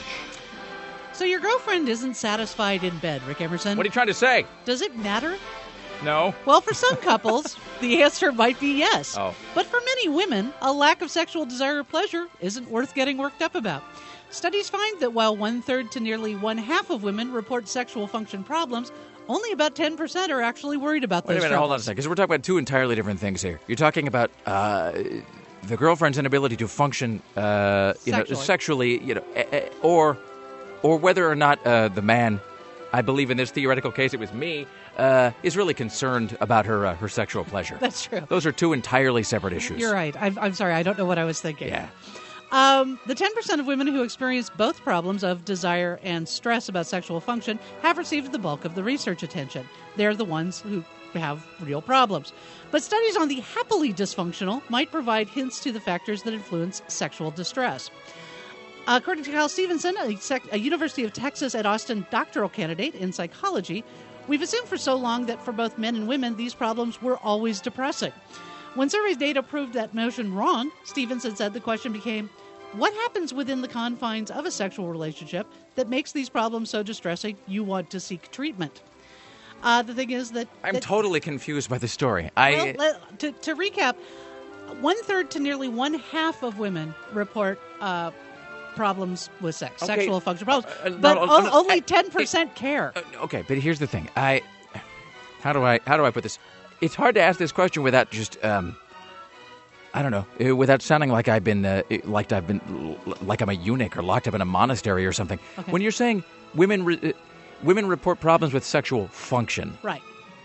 So your girlfriend isn't satisfied in bed, Rick Emerson. What are you trying to say? Does it matter? No. Well, for some couples, the answer might be yes. Oh. But for many women, a lack of sexual desire or pleasure isn't worth getting worked up about. Studies find that while one-third to nearly one-half of women report sexual function problems, only about ten percent are actually worried about Wait those a minute, hold on a troubles. second, because we're talking about two entirely different things here. You're talking about uh, the girlfriend's inability to function, uh, you know, Sexually. sexually, you know, eh, eh, or or whether or not uh, the man, I believe in this theoretical case, it was me, uh, is really concerned about her uh, her sexual pleasure. That's true. Those are two entirely separate issues. You're right. I'm, I'm sorry. I don't know what I was thinking. Yeah. Um, the ten percent of women who experience both problems of desire and stress about sexual function have received the bulk of the research attention. They're the ones who have real problems. But studies on the happily dysfunctional might provide hints to the factors that influence sexual distress. According to Kyle Stevenson, a, sec- a University of Texas at Austin doctoral candidate in psychology, we've assumed for so long that for both men and women, these problems were always depressing. When survey data proved that notion wrong, Stevenson said the question became, what happens within the confines of a sexual relationship that makes these problems so distressing you want to seek treatment? Uh, the thing is that... I'm that, totally confused by the story. I well, let, to, to recap, one-third to nearly one-half of women report uh, problems with sex, Okay. sexual function problems, Uh, no, but no, o- no, only I- ten percent care. Uh, okay, but here's the thing. I how do I how do I put this? It's hard to ask this question without just um I don't know, uh, without sounding like I've been uh, like I've been like I'm a eunuch or locked up in a monastery or something. Okay. When you're saying women re- uh, women report problems with sexual function, Right.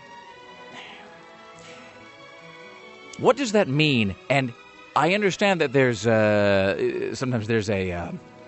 what does that mean? And I understand that there's uh, sometimes there's a uh,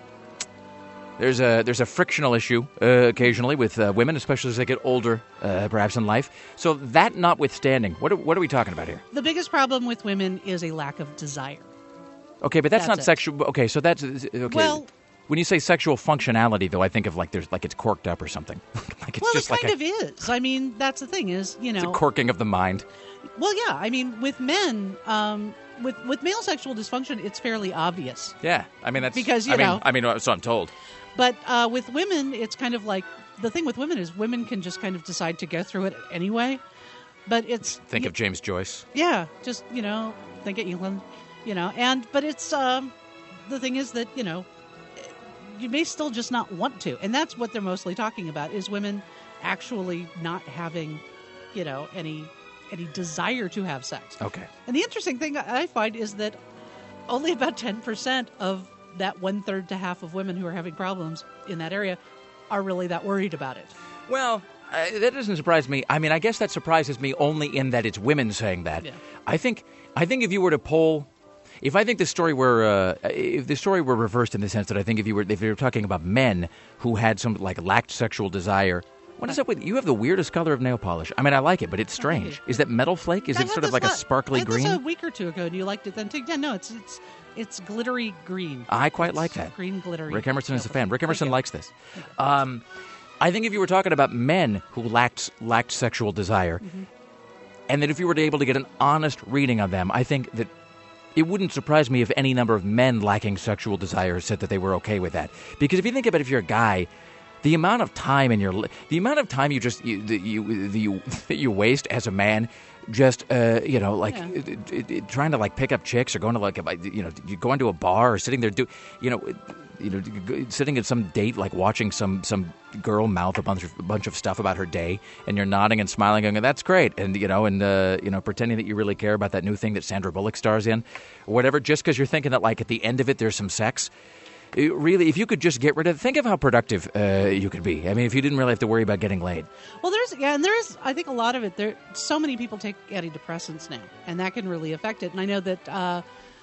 there's a there's a frictional issue uh, occasionally with uh, women, especially as they get older, uh, perhaps in life. So that notwithstanding, what are, what are we talking about here? The biggest problem with women is a lack of desire. Okay, but that's, That's not it. sexual. Okay, so that's okay. Well- when you say sexual functionality, though, I think of like there's like it's corked up or something. Like it's well, just it kind like a, of is. I mean, that's the thing is, you it's a know. corking of the mind. Well, yeah. I mean, with men, um, with with male sexual dysfunction, it's fairly obvious. Yeah, I mean that's Because, you I mean, know- I mean, so I'm told. But uh, with women, it's kind of like the thing with women is women can just kind of decide to go through it anyway. But it's Think y- of James Joyce. yeah, just you know, think of England, you know, and but it's um, the thing is that you know, you may still just not want to, and that's what they're mostly talking about is women actually not having, you know, any any desire to have sex. Okay. And the interesting thing I find is that only about ten percent of that one-third to half of women who are having problems in that area are really that worried about it. Well, uh, that doesn't surprise me. I mean, I guess that surprises me only in that it's women saying that. Yeah. I think I think if you were to poll, if I think the story were uh, if the story were reversed in the sense that I think if you were if you were talking about men who had some like lacked sexual desire. What is up with you? Have the weirdest color of nail polish. I mean, I like it, but it's strange. Is that metal flake? Is I it had sort of this like a not- sparkly I had green? This a week or two ago, and you liked it then too. Yeah, no, it's it's it's glittery green. I quite It's like that. green glittery. Rick Emerson is a nail fan. polish. Rick Emerson Thank you. likes this. Um, I think if you were talking about men who lacked lacked sexual desire, Mm-hmm. and that if you were able to get an honest reading of them, I think that it wouldn't surprise me if any number of men lacking sexual desire said that they were okay with that. Because if you think about it, if you're a guy, the amount of time in your li- the amount of time you just you that you that you, that you waste as a man, just uh, you know, like Yeah. it, it, it, trying to like pick up chicks or going to like a, you know, you go into a bar or sitting there do you know. You know, sitting at some date, like watching some, some girl mouth a bunch of a bunch of stuff about her day, and you're nodding and smiling, going, "That's great," and you know, and uh, you know, pretending that you really care about that new thing that Sandra Bullock stars in, or whatever, just because you're thinking that, like, at the end of it, there's some sex. It really, if you could just get rid of, think of how productive uh, you could be. I mean, if you didn't really have to worry about getting laid. Well, there's yeah, and there is. I think a lot of it. There, so many people take antidepressants now, and that can really affect it. And I know that uh,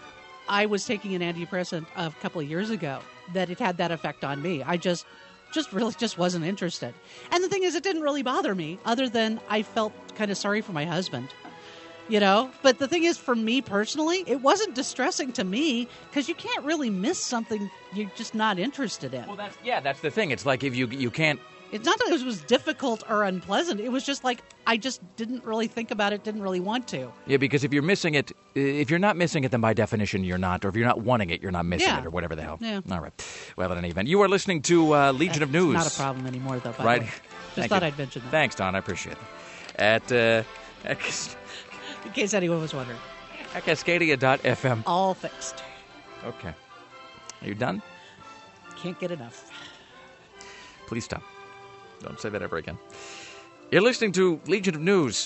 I was taking an antidepressant a couple of years ago that it had that effect on me. I just, just really just wasn't interested. And the thing is, it didn't really bother me, other than I felt kind of sorry for my husband. You know, but the thing is, for me personally, it wasn't distressing to me because you can't really miss something you're just not interested in. Well, that's yeah, that's the thing. It's like if you you can't. It's not that it was difficult or unpleasant. It was just like I just didn't really think about it, didn't really want to. Yeah, because if you're missing it, if you're not missing it, then by definition you're not. Or if you're not wanting it, you're not missing Yeah. it, or whatever the hell. Yeah. All right. Well, in any event, you are listening to uh, Legion of News. It's not a problem anymore, though. By Right. The way. Just Thank thought you. I'd mention that. Thanks, Don. I appreciate it. At uh, at, In case anyone was wondering. at Cascadia dot f m. All fixed. Okay. Are you done? Can't get enough. Please stop. Don't say that ever again. You're listening to Legion of News.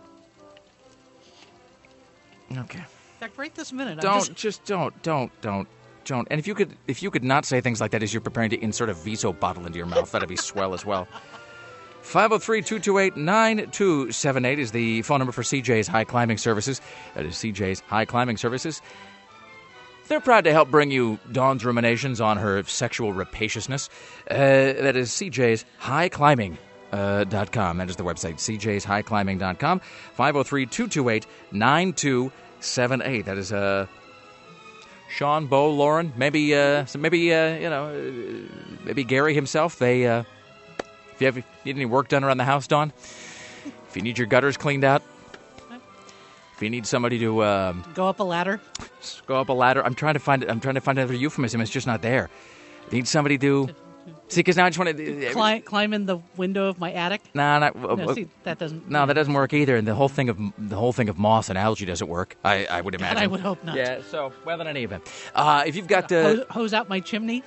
Okay. In fact, right this minute, I'm Don't just, just don't don't don't don't. And if you could if you could not say things like that as you're preparing to insert a Viso bottle into your mouth, that'd be swell as well. five oh three, two two eight, nine two seven eight is the phone number for C J's High Climbing Services. That is C J's High Climbing Services. They're proud to help bring you Dawn's ruminations on her sexual rapaciousness. Uh, that is C J's High Climbing. Uh, dot com. That is the website, c j's high climbing dot com. five oh three, two two eight, nine two seven eight. That is uh, Sean, Bo, Lauren, maybe, uh, so maybe uh, you know, uh, maybe Gary himself. They, uh, if you have, need any work done around the house, Dawn, if you need your gutters cleaned out, if you need somebody to um, go up a ladder, go up a ladder. I'm trying to find. I'm trying to find another euphemism. It's just not there. Need somebody to. See, because now I just want to... Uh, climb, climb in the window of my attic? Nah, not, uh, no, see, that doesn't... No, that doesn't work either. And the whole thing of the whole thing of moss and algae doesn't work, I, I would imagine. God, I would hope not. Yeah, so, well, in any event. Uh, if you've got... Uh, hose, hose out my chimney?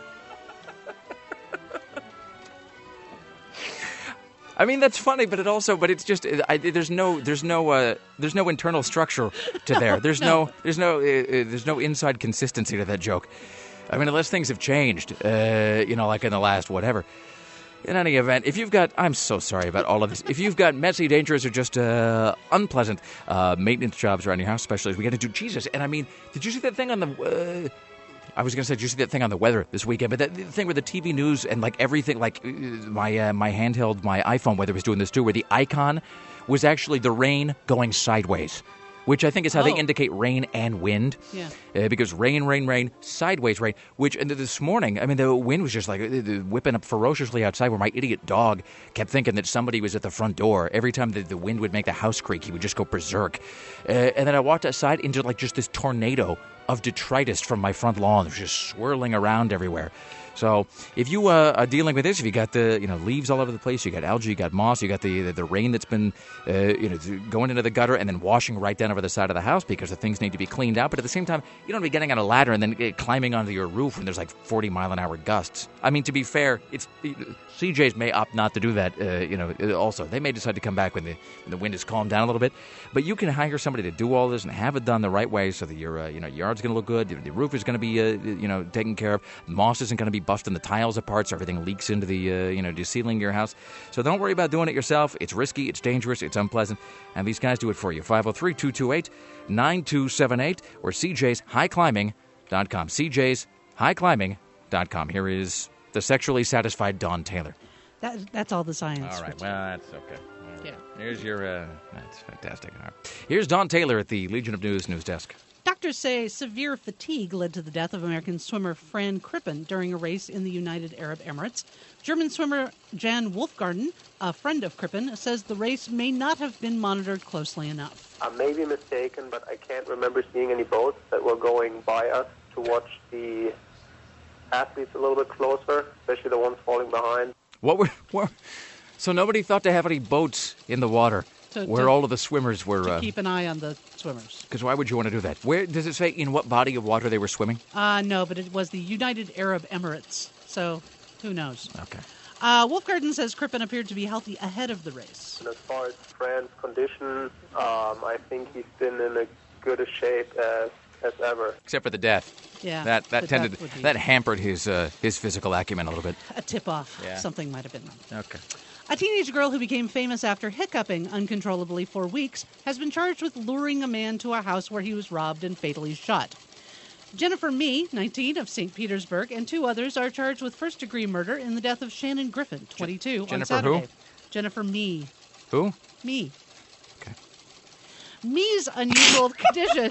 I mean, that's funny, but it also... But it's just... I, there's no... There's no... Uh, there's no internal structure to there. There's no... no there's no... Uh, there's no inside consistency to that joke. I mean, unless things have changed, uh, you know, like in the last whatever. In any event, if you've got, I'm so sorry about all of this. If you've got messy, dangerous, or just uh, unpleasant uh, maintenance jobs around your house, especially as we get into Jesus. And I mean, did you see that thing on the? Uh, I was going to say, did you see that thing on the weather this weekend? But that the thing with the T V news and like everything, like uh, my uh, my handheld, my iPhone weather was doing this too, where the icon was actually the rain going sideways. Which I think is how oh. they indicate rain and wind. Yeah. Uh, because rain, rain, rain, sideways rain. Which, and this morning, I mean, the wind was just like uh, whipping up ferociously outside where my idiot dog kept thinking that somebody was at the front door. Every time the, the wind would make the house creak, he would just go berserk. Uh, and then I walked outside into like just this tornado of detritus from my front lawn. It was just swirling around everywhere. So if you uh, are dealing with this, if you got the you know leaves all over the place, you got algae, you got moss, you got the the, the rain that's been uh, you know going into the gutter and then washing right down over the side of the house because the things need to be cleaned out. But at the same time, you don't be getting on a ladder and then uh, climbing onto your roof when there's like forty mile an hour gusts. I mean, to be fair, it's C Js may opt not to do that. Uh, you know, also they may decide to come back when the when the wind has calmed down a little bit. But you can hire somebody to do all this and have it done the right way so that your uh, you know yard's going to look good, the, the roof is going to be uh, you know taken care of, moss isn't going to be busting the tiles apart so everything leaks into the uh, you know the ceiling of your house. So don't worry about doing it yourself. It's risky, it's dangerous, it's unpleasant, and these guys do it for you. five oh three, two two eight, nine two seven eight or c j's high climbing dot com. c j's high climbing dot com. Here is the sexually satisfied Dawn Taylor. That, that's all the science. All right, well, that's okay. Yeah. Here's your, uh, that's fantastic. All right. Here's Dawn Taylor at the Legion of News news desk. Doctors say severe fatigue led to the death of American swimmer Fran Crippen during a race in the United Arab Emirates. German swimmer Jan Wolfgarten, a friend of Crippen, says the race may not have been monitored closely enough. I may be mistaken, but I can't remember seeing any boats that were going by us to watch the athletes a little bit closer, especially the ones falling behind. What were, were so nobody thought to have any boats in the water to, where to, all of the swimmers were. To uh, keep an eye on the swimmers. Because why would you want to do that? Where does it say in what body of water they were swimming? Uh, no, but it was the United Arab Emirates, so who knows? Okay. Uh, Wolfgarten says Crippen appeared to be healthy ahead of the race. And as far as Fran's condition, um, I think he's been in a good a shape as as ever. Except for the death. Yeah, that that tended be that hampered his uh, his physical acumen a little bit. A tip off. Yeah. Something might have been wrong. Okay. A teenage girl who became famous after hiccuping uncontrollably for weeks has been charged with luring a man to a house where he was robbed and fatally shot. Jennifer Mee, nineteen, of Saint Petersburg, and two others are charged with first-degree murder in the death of Shannon Griffin, twenty-two, Jennifer on Saturday. who? Jennifer Mee. Who? Mee. Okay. Mee's unusual condition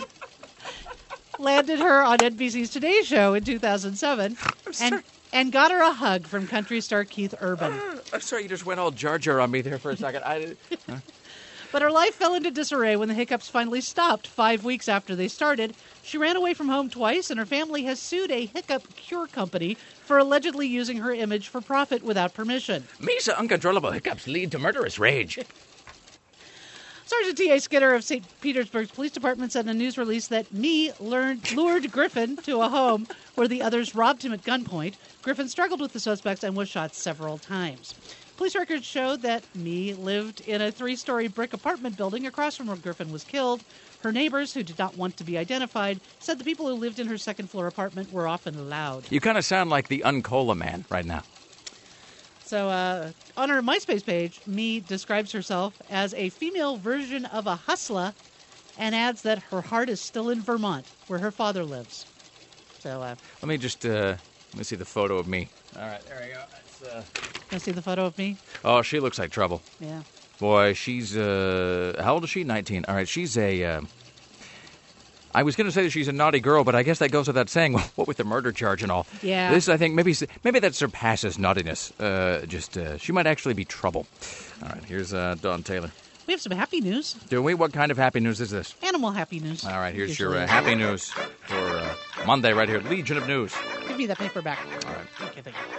landed her on N B C's Today Show in two thousand seven and, and got her a hug from country star Keith Urban. Uh, I'm sorry, you just went all Jar Jar on me there for a second. I, uh. But her life fell into disarray when the hiccups finally stopped five weeks after they started. She ran away from home twice, and her family has sued a hiccup cure company for allegedly using her image for profit without permission. Me's uncontrollable hiccups lead to murderous rage. Sergeant T A. Skinner of Saint Petersburg's police department said in a news release that Mee learned, lured Griffin to a home where the others robbed him at gunpoint. Griffin struggled with the suspects and was shot several times. Police records showed that Mee lived in a three-story brick apartment building across from where Griffin was killed. Her neighbors, who did not want to be identified, said the people who lived in her second-floor apartment were often loud. You kind of sound like the Uncola man right now. So uh, on her MySpace page, Me describes herself as a female version of a hustler and adds that her heart is still in Vermont, where her father lives. So uh, Let me just, uh, let me see the photo of me. All right, there we go. That's, uh... can I see the photo of me? Oh, she looks like trouble. Yeah. Boy, she's, uh, how old is she? nineteen. All right, she's a, uh, I was going to say that she's a naughty girl, but I guess that goes without saying, what with the murder charge and all. Yeah. This, I think, maybe maybe that surpasses naughtiness. Uh, just, uh, she might actually be trouble. All right, here's uh, Don Taylor. We have some happy news. Do we? What kind of happy news is this? Animal happy news. All right, here's Usually. your uh, happy news for uh, Monday right here. Legion of News. Give me that paper back. All right. Okay, thank you.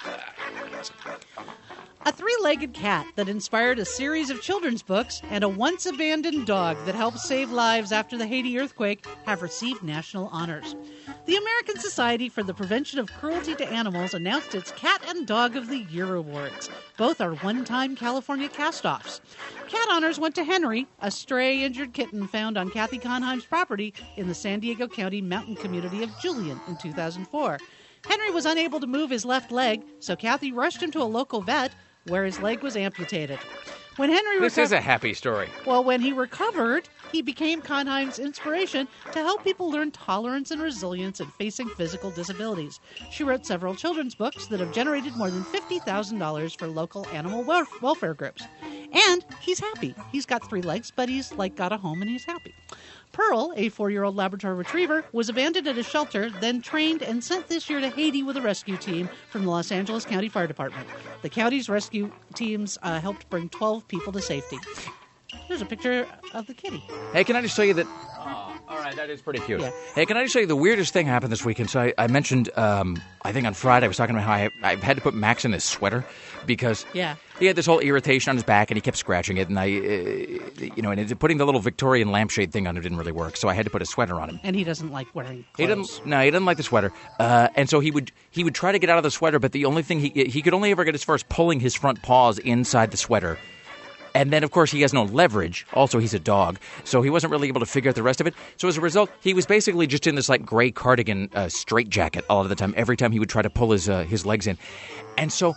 A three-legged cat that inspired a series of children's books and a once-abandoned dog that helped save lives after the Haiti earthquake have received national honors. The American Society for the Prevention of Cruelty to Animals announced its Cat and Dog of the Year awards. Both are one-time California cast-offs. Cat honors went to Henry, a stray injured kitten found on Kathy Conheim's property in the San Diego County mountain community of Julian in two thousand four. Henry was unable to move his left leg, so Kathy rushed him to a local vet where his leg was amputated. When Henry This reco- is a happy story. Well, when he recovered, he became Conheim's inspiration to help people learn tolerance and resilience in facing physical disabilities. She wrote several children's books that have generated more than fifty thousand dollars for local animal wel- welfare groups. And he's happy. He's got three legs, but he's like got a home and he's happy. Pearl, a four-year-old Labrador retriever, was abandoned at a shelter, then trained and sent this year to Haiti with a rescue team from the Los Angeles County Fire Department. The county's rescue teams uh, helped bring twelve people to safety. There's a picture of the kitty. Hey, can I just tell you that... Oh, all right, that is pretty cute. Yeah. Hey, can I just tell you the weirdest thing happened this weekend? So I, I mentioned, um, I think on Friday, I was talking about how I, I had to put Max in his sweater because Yeah. he had this whole irritation on his back and he kept scratching it. And I, uh, you know, and it, putting the little Victorian lampshade thing on it didn't really work. So I had to put a sweater on him. And he doesn't like wearing clothes. He didn't. No, he didn't like the sweater, uh, and so he would he would try to get out of the sweater, but the only thing he he could only ever get as far as pulling his front paws inside the sweater, and then of course he has no leverage. Also, he's a dog, so he wasn't really able to figure out the rest of it. So as a result, he was basically just in this like gray cardigan uh, straitjacket all of the time. Every time he would try to pull his uh, his legs in, and so.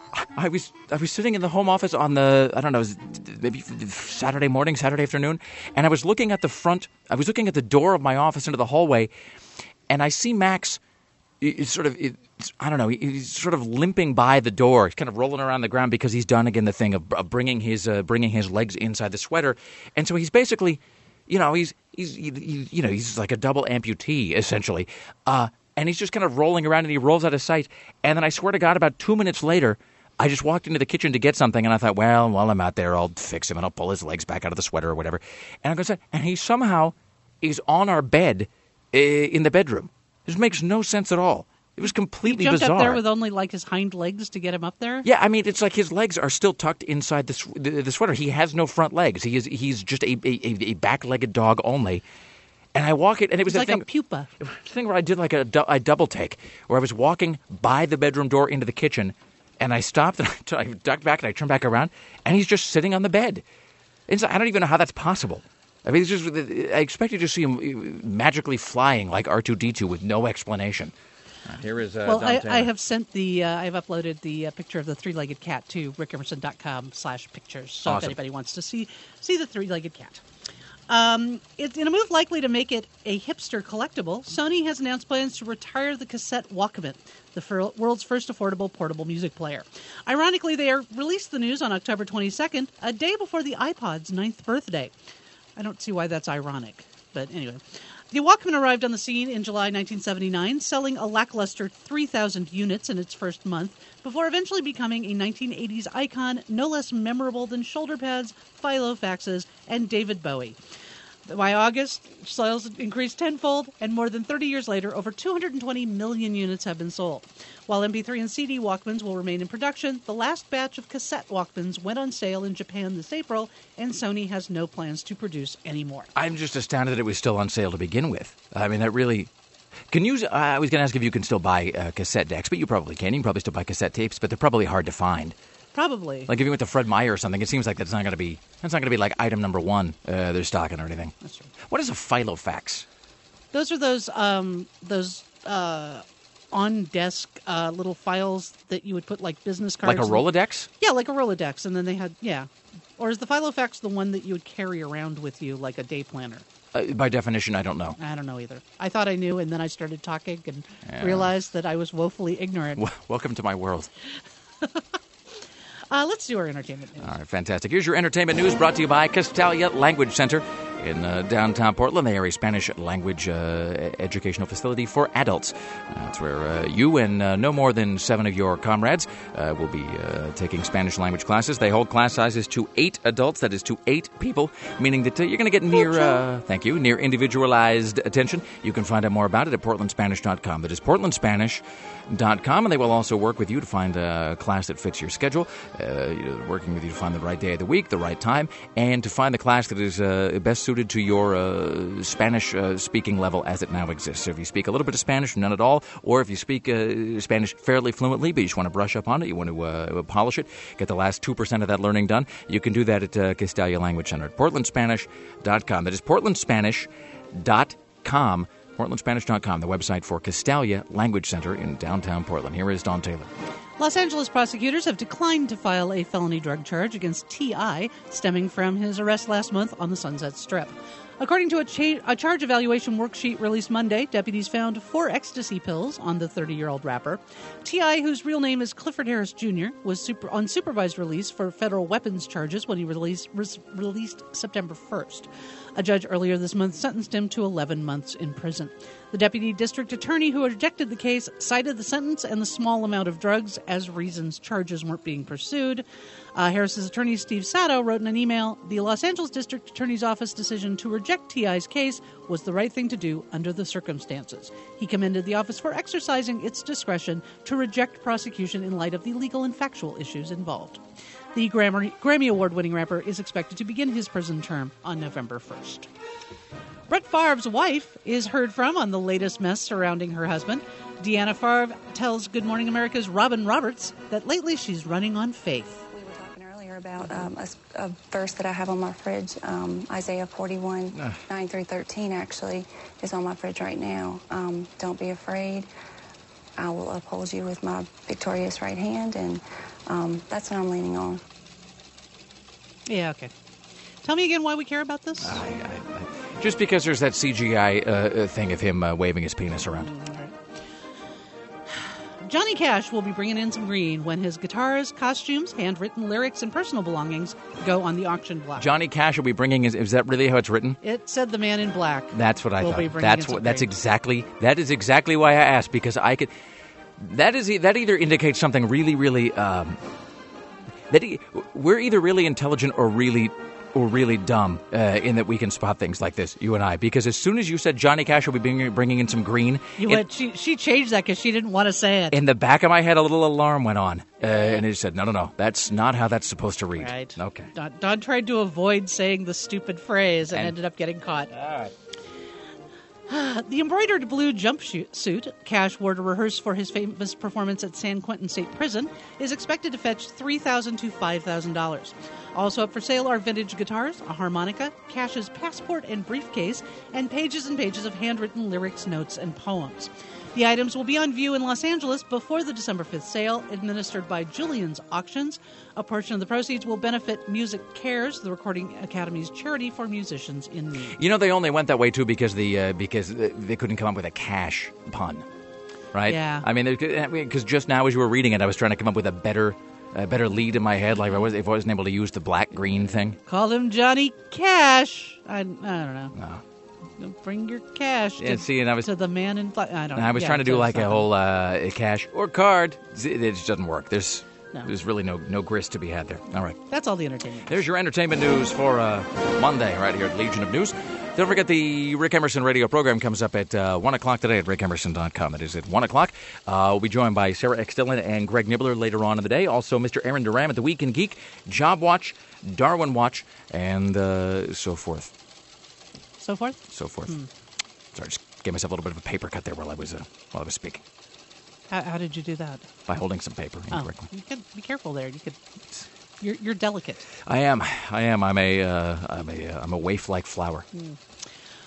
I was I was sitting in the home office on the, I don't know, maybe Saturday morning, Saturday afternoon, and I was looking at the front, I was looking at the door of my office into the hallway, and I see Max, he's sort of, I don't know, he's sort of limping by the door, he's kind of rolling around the ground because he's done again the thing of bringing his uh, bringing his legs inside the sweater, and so he's basically, you know, he's, he's he, you know, he's like a double amputee, essentially, uh, and he's just kind of rolling around and he rolls out of sight, and then I swear to God, about two minutes later, I just walked into the kitchen to get something, and I thought, well, while I'm out there, I'll fix him, and I'll pull his legs back out of the sweater or whatever. And I go, and he somehow is on our bed uh, in the bedroom. This makes no sense at all. It was completely he jumped bizarre. up there with only like his hind legs to get him up there? Yeah, I mean, it's like his legs are still tucked inside the, sw- the, the sweater. He has no front legs. He is he's just a, a, a back-legged dog only. And I walk it, and it was It's a like thing, a pupa. It was a thing where I did like a, du- a double take, where I was walking by the bedroom door into the kitchen. And I stopped, and I, t- I ducked back, and I turned back around, and he's just sitting on the bed. It's, I don't even know how that's possible. I mean, it's just, I expected to see him magically flying like R two D two with no explanation. Uh, here is uh, Well, Don I, Taylor. I have sent the, uh, I've uploaded the uh, picture of the three-legged cat to rick emerson dot com slash pictures. So Awesome. if anybody wants to see see the three-legged cat. Um, it, in a move likely to make it a hipster collectible, Sony has announced plans to retire the cassette Walkman, the fir- world's first affordable portable music player. Ironically, they are, released the news on October twenty-second, a day before the iPod's ninth birthday. I don't see why that's ironic, but anyway. The Walkman arrived on the scene in July nineteen seventy-nine, selling a lackluster three thousand units in its first month, before eventually becoming a nineteen eighties icon no less memorable than shoulder pads, Philo faxes, and David Bowie. By August, sales increased tenfold, and more than thirty years later, over two hundred twenty million units have been sold. While M P three and C D Walkmans will remain in production, the last batch of cassette Walkmans went on sale in Japan this April, and Sony has no plans to produce any more. I'm just astounded that it was still on sale to begin with. I mean, that really... Can you... I was going to ask if you can still buy uh, cassette decks, but you probably can. You can probably still buy cassette tapes, but they're probably hard to find. Probably. Like if you went to Fred Meyer or something, it seems like that's not going to be that's not going to be like item number one uh, they're stocking or anything. That's true. What is a Philo fax? Those are those um, those uh, on-desk uh, little files that you would put like business cards. Like a Rolodex? Yeah, like a Rolodex. And then they had, yeah. Or is the Filofax the one that you would carry around with you like a day planner? Uh, by definition, I don't know. I don't know either. I thought I knew, and then I started talking and Yeah. realized that I was woefully ignorant. W- welcome to my world. Uh, let's do our entertainment news. All right, fantastic. Here's your entertainment news brought to you by Castalia Language Center in uh, downtown Portland. They are a Spanish language uh, educational facility for adults. Uh, that's where uh, you and uh, no more than seven of your comrades uh, will be uh, taking Spanish language classes. They hold class sizes to eight adults, that is to eight people, meaning that uh, you're going to get near, uh, thank you, near individualized attention. You can find out more about it at portland spanish dot com. That is portland spanish dot com, and they will also work with you to find a class that fits your schedule, uh, you know, working with you to find the right day of the week, the right time, and to find the class that is uh, best suited to your uh, Spanish uh, speaking level as it now exists. So if you speak a little bit of Spanish, none at all, or if you speak uh, Spanish fairly fluently, but you just want to brush up on it, you want to uh, polish it, get the last two percent of that learning done, you can do that at uh, Castalia Language Center at portland spanish dot com. That is portland spanish dot com. portland spanish dot com, the website for Castalia Language Center in downtown Portland. Here is Don Taylor. Los Angeles prosecutors have declined to file a felony drug charge against T I stemming from his arrest last month on the Sunset Strip. According to a, cha- a charge evaluation worksheet released Monday, deputies found four ecstasy pills on the thirty-year-old rapper. T I, whose real name is Clifford Harris Junior, was super- on supervised release for federal weapons charges when he released, was released September first. A judge earlier this month sentenced him to eleven months in prison. The deputy district attorney who rejected the case cited the sentence and the small amount of drugs as reasons charges weren't being pursued. Uh, Harris's attorney, Steve Sato, wrote in an email, the Los Angeles District Attorney's Office decision to reject T I's case was the right thing to do under the circumstances. He commended the office for exercising its discretion to reject prosecution in light of the legal and factual issues involved. The Grammy, Grammy Award-winning rapper is expected to begin his prison term on November first. Brett Favre's wife is heard from on the latest mess surrounding her husband. Deanna Favre tells Good Morning America's Robin Roberts that lately she's running on faith. We were talking earlier about um, a, a verse that I have on my fridge, um, Isaiah forty-one, uh. nine through thirteen actually is on my fridge right now. Um, Don't be afraid. I will uphold you with my victorious right hand, and um, that's what I'm leaning on. Yeah, okay. Tell me again why we care about this. I, I, I, just because there's that C G I uh, thing of him uh, waving his penis around. Johnny Cash will be bringing in some green when his guitars, costumes, handwritten lyrics, and personal belongings go on the auction block. Johnny Cash will be bringing his... Is that really how it's written? It said the man in black. That's what I will thought. Be bringing that's in what. some That's green. exactly. That is exactly why I asked, because I could... That is that either indicates something really, really... Um, that he, we're either really intelligent or really... or really dumb uh, in that we can spot things like this, you and I. Because as soon as you said Johnny Cash will be bringing, bringing in some green... You it, went, she, she changed that because she didn't want to say it. In the back of my head, a little alarm went on. Uh, and it said, no, no, no, that's not how that's supposed to read. Right. Okay. Don, Don tried to avoid saying the stupid phrase and, And- ended up getting caught. All right. The embroidered blue jumpsuit Cash wore to rehearse for his famous performance at San Quentin State Prison is expected to fetch three thousand dollars to five thousand dollars. Also up for sale are vintage guitars, a harmonica, Cash's passport and briefcase, and pages and pages of handwritten lyrics, notes, and poems. The items will be on view in Los Angeles before the December fifth sale, administered by Julian's Auctions. A portion of the proceeds will benefit Music Cares, the Recording Academy's charity for musicians in need. You know, they only went that way, too, because the uh, because they couldn't come up with a cash pun, right? Yeah. I mean, because just now as you were reading it, I was trying to come up with a better a better lead in my head, like if I, was, if I wasn't able to use the black-green thing. Call him Johnny Cash. I, I don't know. No. Bring your cash to, Yeah, see, and I was, to the man in black. I don't know. I was Yeah, trying to do so like a something. whole uh, cash or card. It just doesn't work. There's No. there's really no, no grist to be had there. All right. That's all the entertainment. There's your entertainment news for uh, Monday right here at Legion of News. Don't forget the Rick Emerson radio program comes up at uh, one o'clock today at rick emerson dot com. That is at one o'clock. Uh, we'll be joined by Sarah X. Dillon and Greg Nibbler later on in the day. Also, Mister Aaron Duram at the Week in Geek, Job Watch, Darwin Watch, and uh, so forth. So forth? So forth. Hmm. Sorry, just gave myself a little bit of a paper cut there while I was uh, while I was speaking. How, how did you do that? By holding some paper Oh, incorrectly. you could be careful there. You could. You're you're delicate. I am. I am. I'm a. Uh, I'm a. Uh, I'm a waif-like flower. Hmm.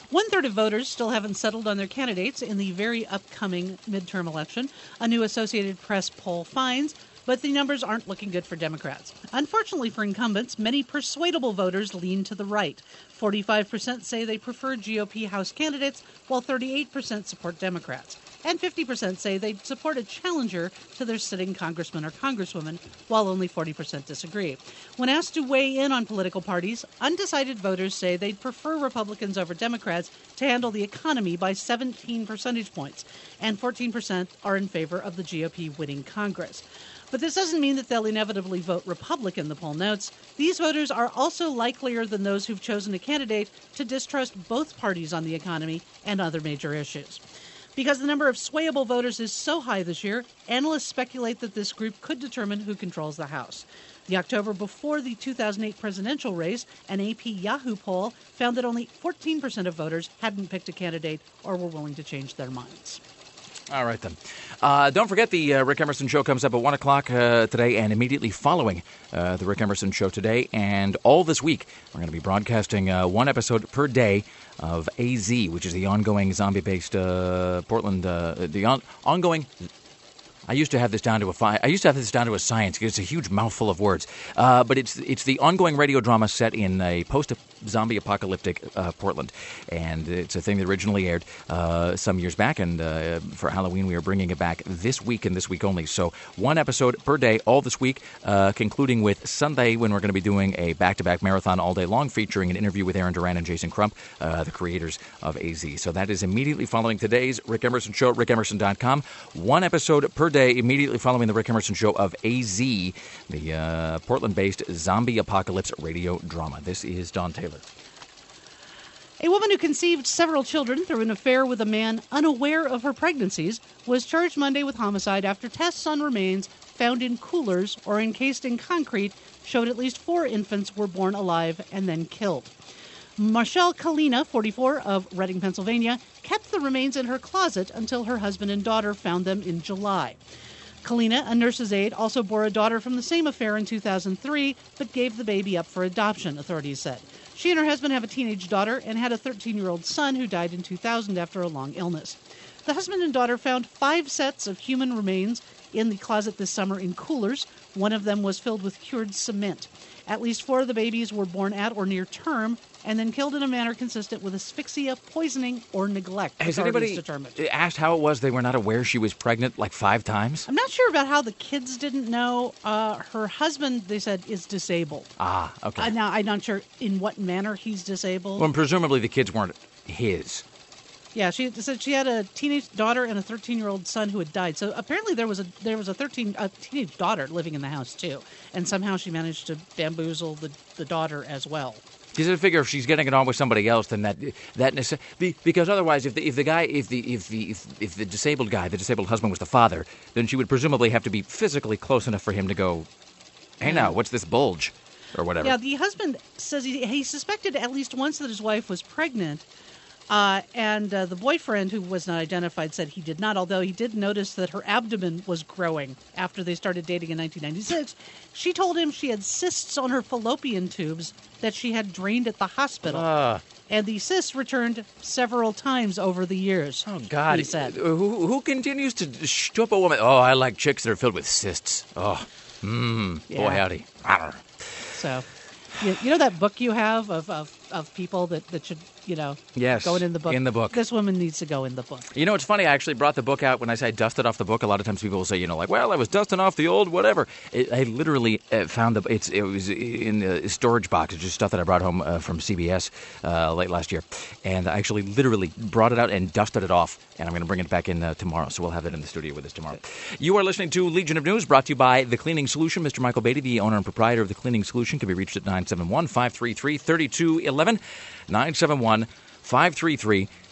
One-third of voters still haven't settled on their candidates in the very upcoming midterm election, a new Associated Press poll finds, but the numbers aren't looking good for Democrats. Unfortunately for incumbents, many persuadable voters lean to the right. forty-five percent say they prefer G O P House candidates, while thirty-eight percent support Democrats. And fifty percent say they'd support a challenger to their sitting congressman or congresswoman, while only forty percent disagree. When asked to weigh in on political parties, undecided voters say they'd prefer Republicans over Democrats to handle the economy by seventeen percentage points, and fourteen percent are in favor of the G O P winning Congress. But this doesn't mean that they'll inevitably vote Republican, the poll notes. These voters are also likelier than those who've chosen a candidate to distrust both parties on the economy and other major issues. Because the number of swayable voters is so high this year, analysts speculate that this group could determine who controls the House. The October before the two thousand eight presidential race, an A P Yahoo poll found that only fourteen percent of voters hadn't picked a candidate or were willing to change their minds. All right, then. Uh, don't forget the uh, Rick Emerson Show comes up at one o'clock uh, today, and immediately following uh, the Rick Emerson Show today and all this week, we're going to be broadcasting uh, one episode per day of A Z, which is the ongoing zombie-based uh, Portland, uh, the on- ongoing... I used to have this down to a fi- I used to have this down to a science because it's a huge mouthful of words. Uh, but it's it's the ongoing radio drama set in a post-zombie apocalyptic uh, Portland, and it's a thing that originally aired uh, some years back. And uh, for Halloween, we are bringing it back this week and this week only. So one episode per day, all this week, uh, concluding with Sunday when we're going to be doing a back-to-back marathon all day long, featuring an interview with Aaron Duran and Jason Crump, uh, the creators of A Z. So that is immediately following today's Rick Emerson Show at rick emerson dot com. One episode per day immediately following the Rick Emerson Show of A Z, the uh, Portland-based zombie apocalypse radio drama. This is Don Taylor. A woman who conceived several children through an affair with a man unaware of her pregnancies was charged Monday with homicide after tests on remains found in coolers or encased in concrete showed at least four infants were born alive and then killed. Marshall Kalina, forty-four, of Reading, Pennsylvania, kept the remains in her closet until her husband and daughter found them in July. Kalina, a nurse's aide, also bore a daughter from the same affair in two thousand three, but gave the baby up for adoption, authorities said. She and her husband have a teenage daughter and had a thirteen-year-old son who died in two thousand after a long illness. The husband and daughter found five sets of human remains in the closet this summer in coolers. One of them was filled with cured cement. At least four of the babies were born at or near term and then killed in a manner consistent with asphyxia, poisoning, or neglect. Has anybody determined. asked how it was they were not aware she was pregnant like five times? I'm not sure about how the kids didn't know. Uh, her husband, they said, is disabled. Ah, okay. Uh, now, I'm not sure in what manner he's disabled. Well, and presumably the kids weren't his. Yeah, she said she had a teenage daughter and a thirteen-year-old son who had died. So apparently there was a there was a thirteen a teenage daughter living in the house too, and somehow she managed to bamboozle the, the daughter as well. Because I figure if she's getting it on with somebody else, then that that nece- because otherwise, if the if the guy if the if the if, if the disabled guy, the disabled husband was the father, then she would presumably have to be physically close enough for him to go, hey, now what's this bulge, or whatever. Yeah, the husband says he, he suspected at least once that his wife was pregnant. Uh, and uh, the boyfriend, who was not identified, said he did not, although he did notice that her abdomen was growing after they started dating in nineteen ninety-six. She told him she had cysts on her fallopian tubes that she had drained at the hospital. Uh. And the cysts returned several times over the years. Oh, God. He said. Who, who continues to shtup a woman? Oh, I like chicks that are filled with cysts. Oh, mmm, Yeah. boy, howdy. Arr. So, you, you know that book you have of, of, of people that, that should, you know, Yes, go in the book? in the book. This woman needs to go in the book. You know, it's funny. I actually brought the book out. When I say I dusted off the book, a lot of times people will say, you know, like, well, I was dusting off the old whatever. It, I literally uh, found the it's it was in a storage box. It's just stuff that I brought home uh, from C B S uh, late last year, and I actually literally brought it out and dusted it off. And I'm going to bring it back in uh, tomorrow, so we'll have it in the studio with us tomorrow. You are listening to Legion of News, brought to you by The Cleaning Solution. Mister Michael Beatty, the owner and proprietor of The Cleaning Solution, can be reached at nine seven one, five three three, three two one one, nine seven one, five three three,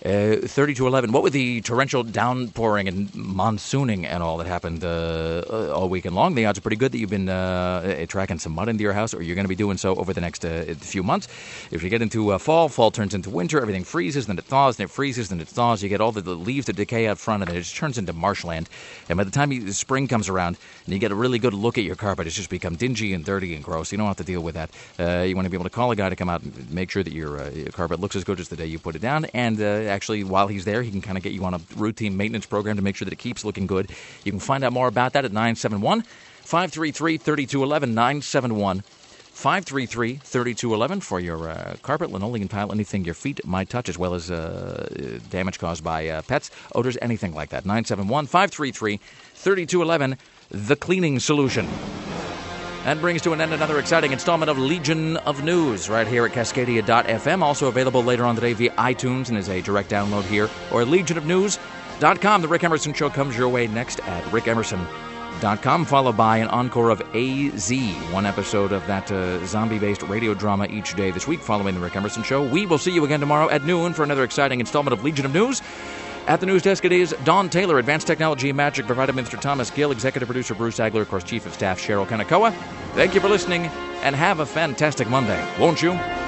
Uh, thirty to eleven. What with the torrential downpouring and monsooning and all that happened uh, all weekend long, the odds are pretty good that you've been uh, tracking some mud into your house, or you're going to be doing so over the next uh, few months. If you get into uh, fall, fall turns into winter, everything freezes, then it thaws, then it freezes, then it thaws. You get all the, the leaves that decay out front, and it just turns into marshland. And by the time you, the spring comes around and you get a really good look at your carpet, it's just become dingy and dirty and gross. You don't have to deal with that. Uh, you want to be able to call a guy to come out and make sure that your, uh, your carpet looks as good as the day you put it down, and uh, actually, while he's there, he can kind of get you on a routine maintenance program to make sure that it keeps looking good. You can find out more about that at nine seven one, five three three, three two one one, nine seven one, five three three, three two one one for your uh, carpet, linoleum, tile, anything your feet might touch, as well as uh, damage caused by uh, pets, odors, anything like that. nine seven one, five three three, three two one one, the cleaning solution. That brings to an end another exciting installment of Legion of News right here at Cascadia dot f m. Also available later on today via iTunes and as a direct download here, or legion of news dot com. The Rick Emerson Show comes your way next at rick emerson dot com, followed by an encore of A Z, one episode of that uh, zombie-based radio drama each day this week following The Rick Emerson Show. We will see you again tomorrow at noon for another exciting installment of Legion of News. At the news desk, it is Dawn Taylor, Advanced Technology and Magic provided by Mister Thomas Gill, Executive Producer Bruce Agler, of course, Chief of Staff Cheryl Kanakawa. Thank you for listening, and have a fantastic Monday, won't you?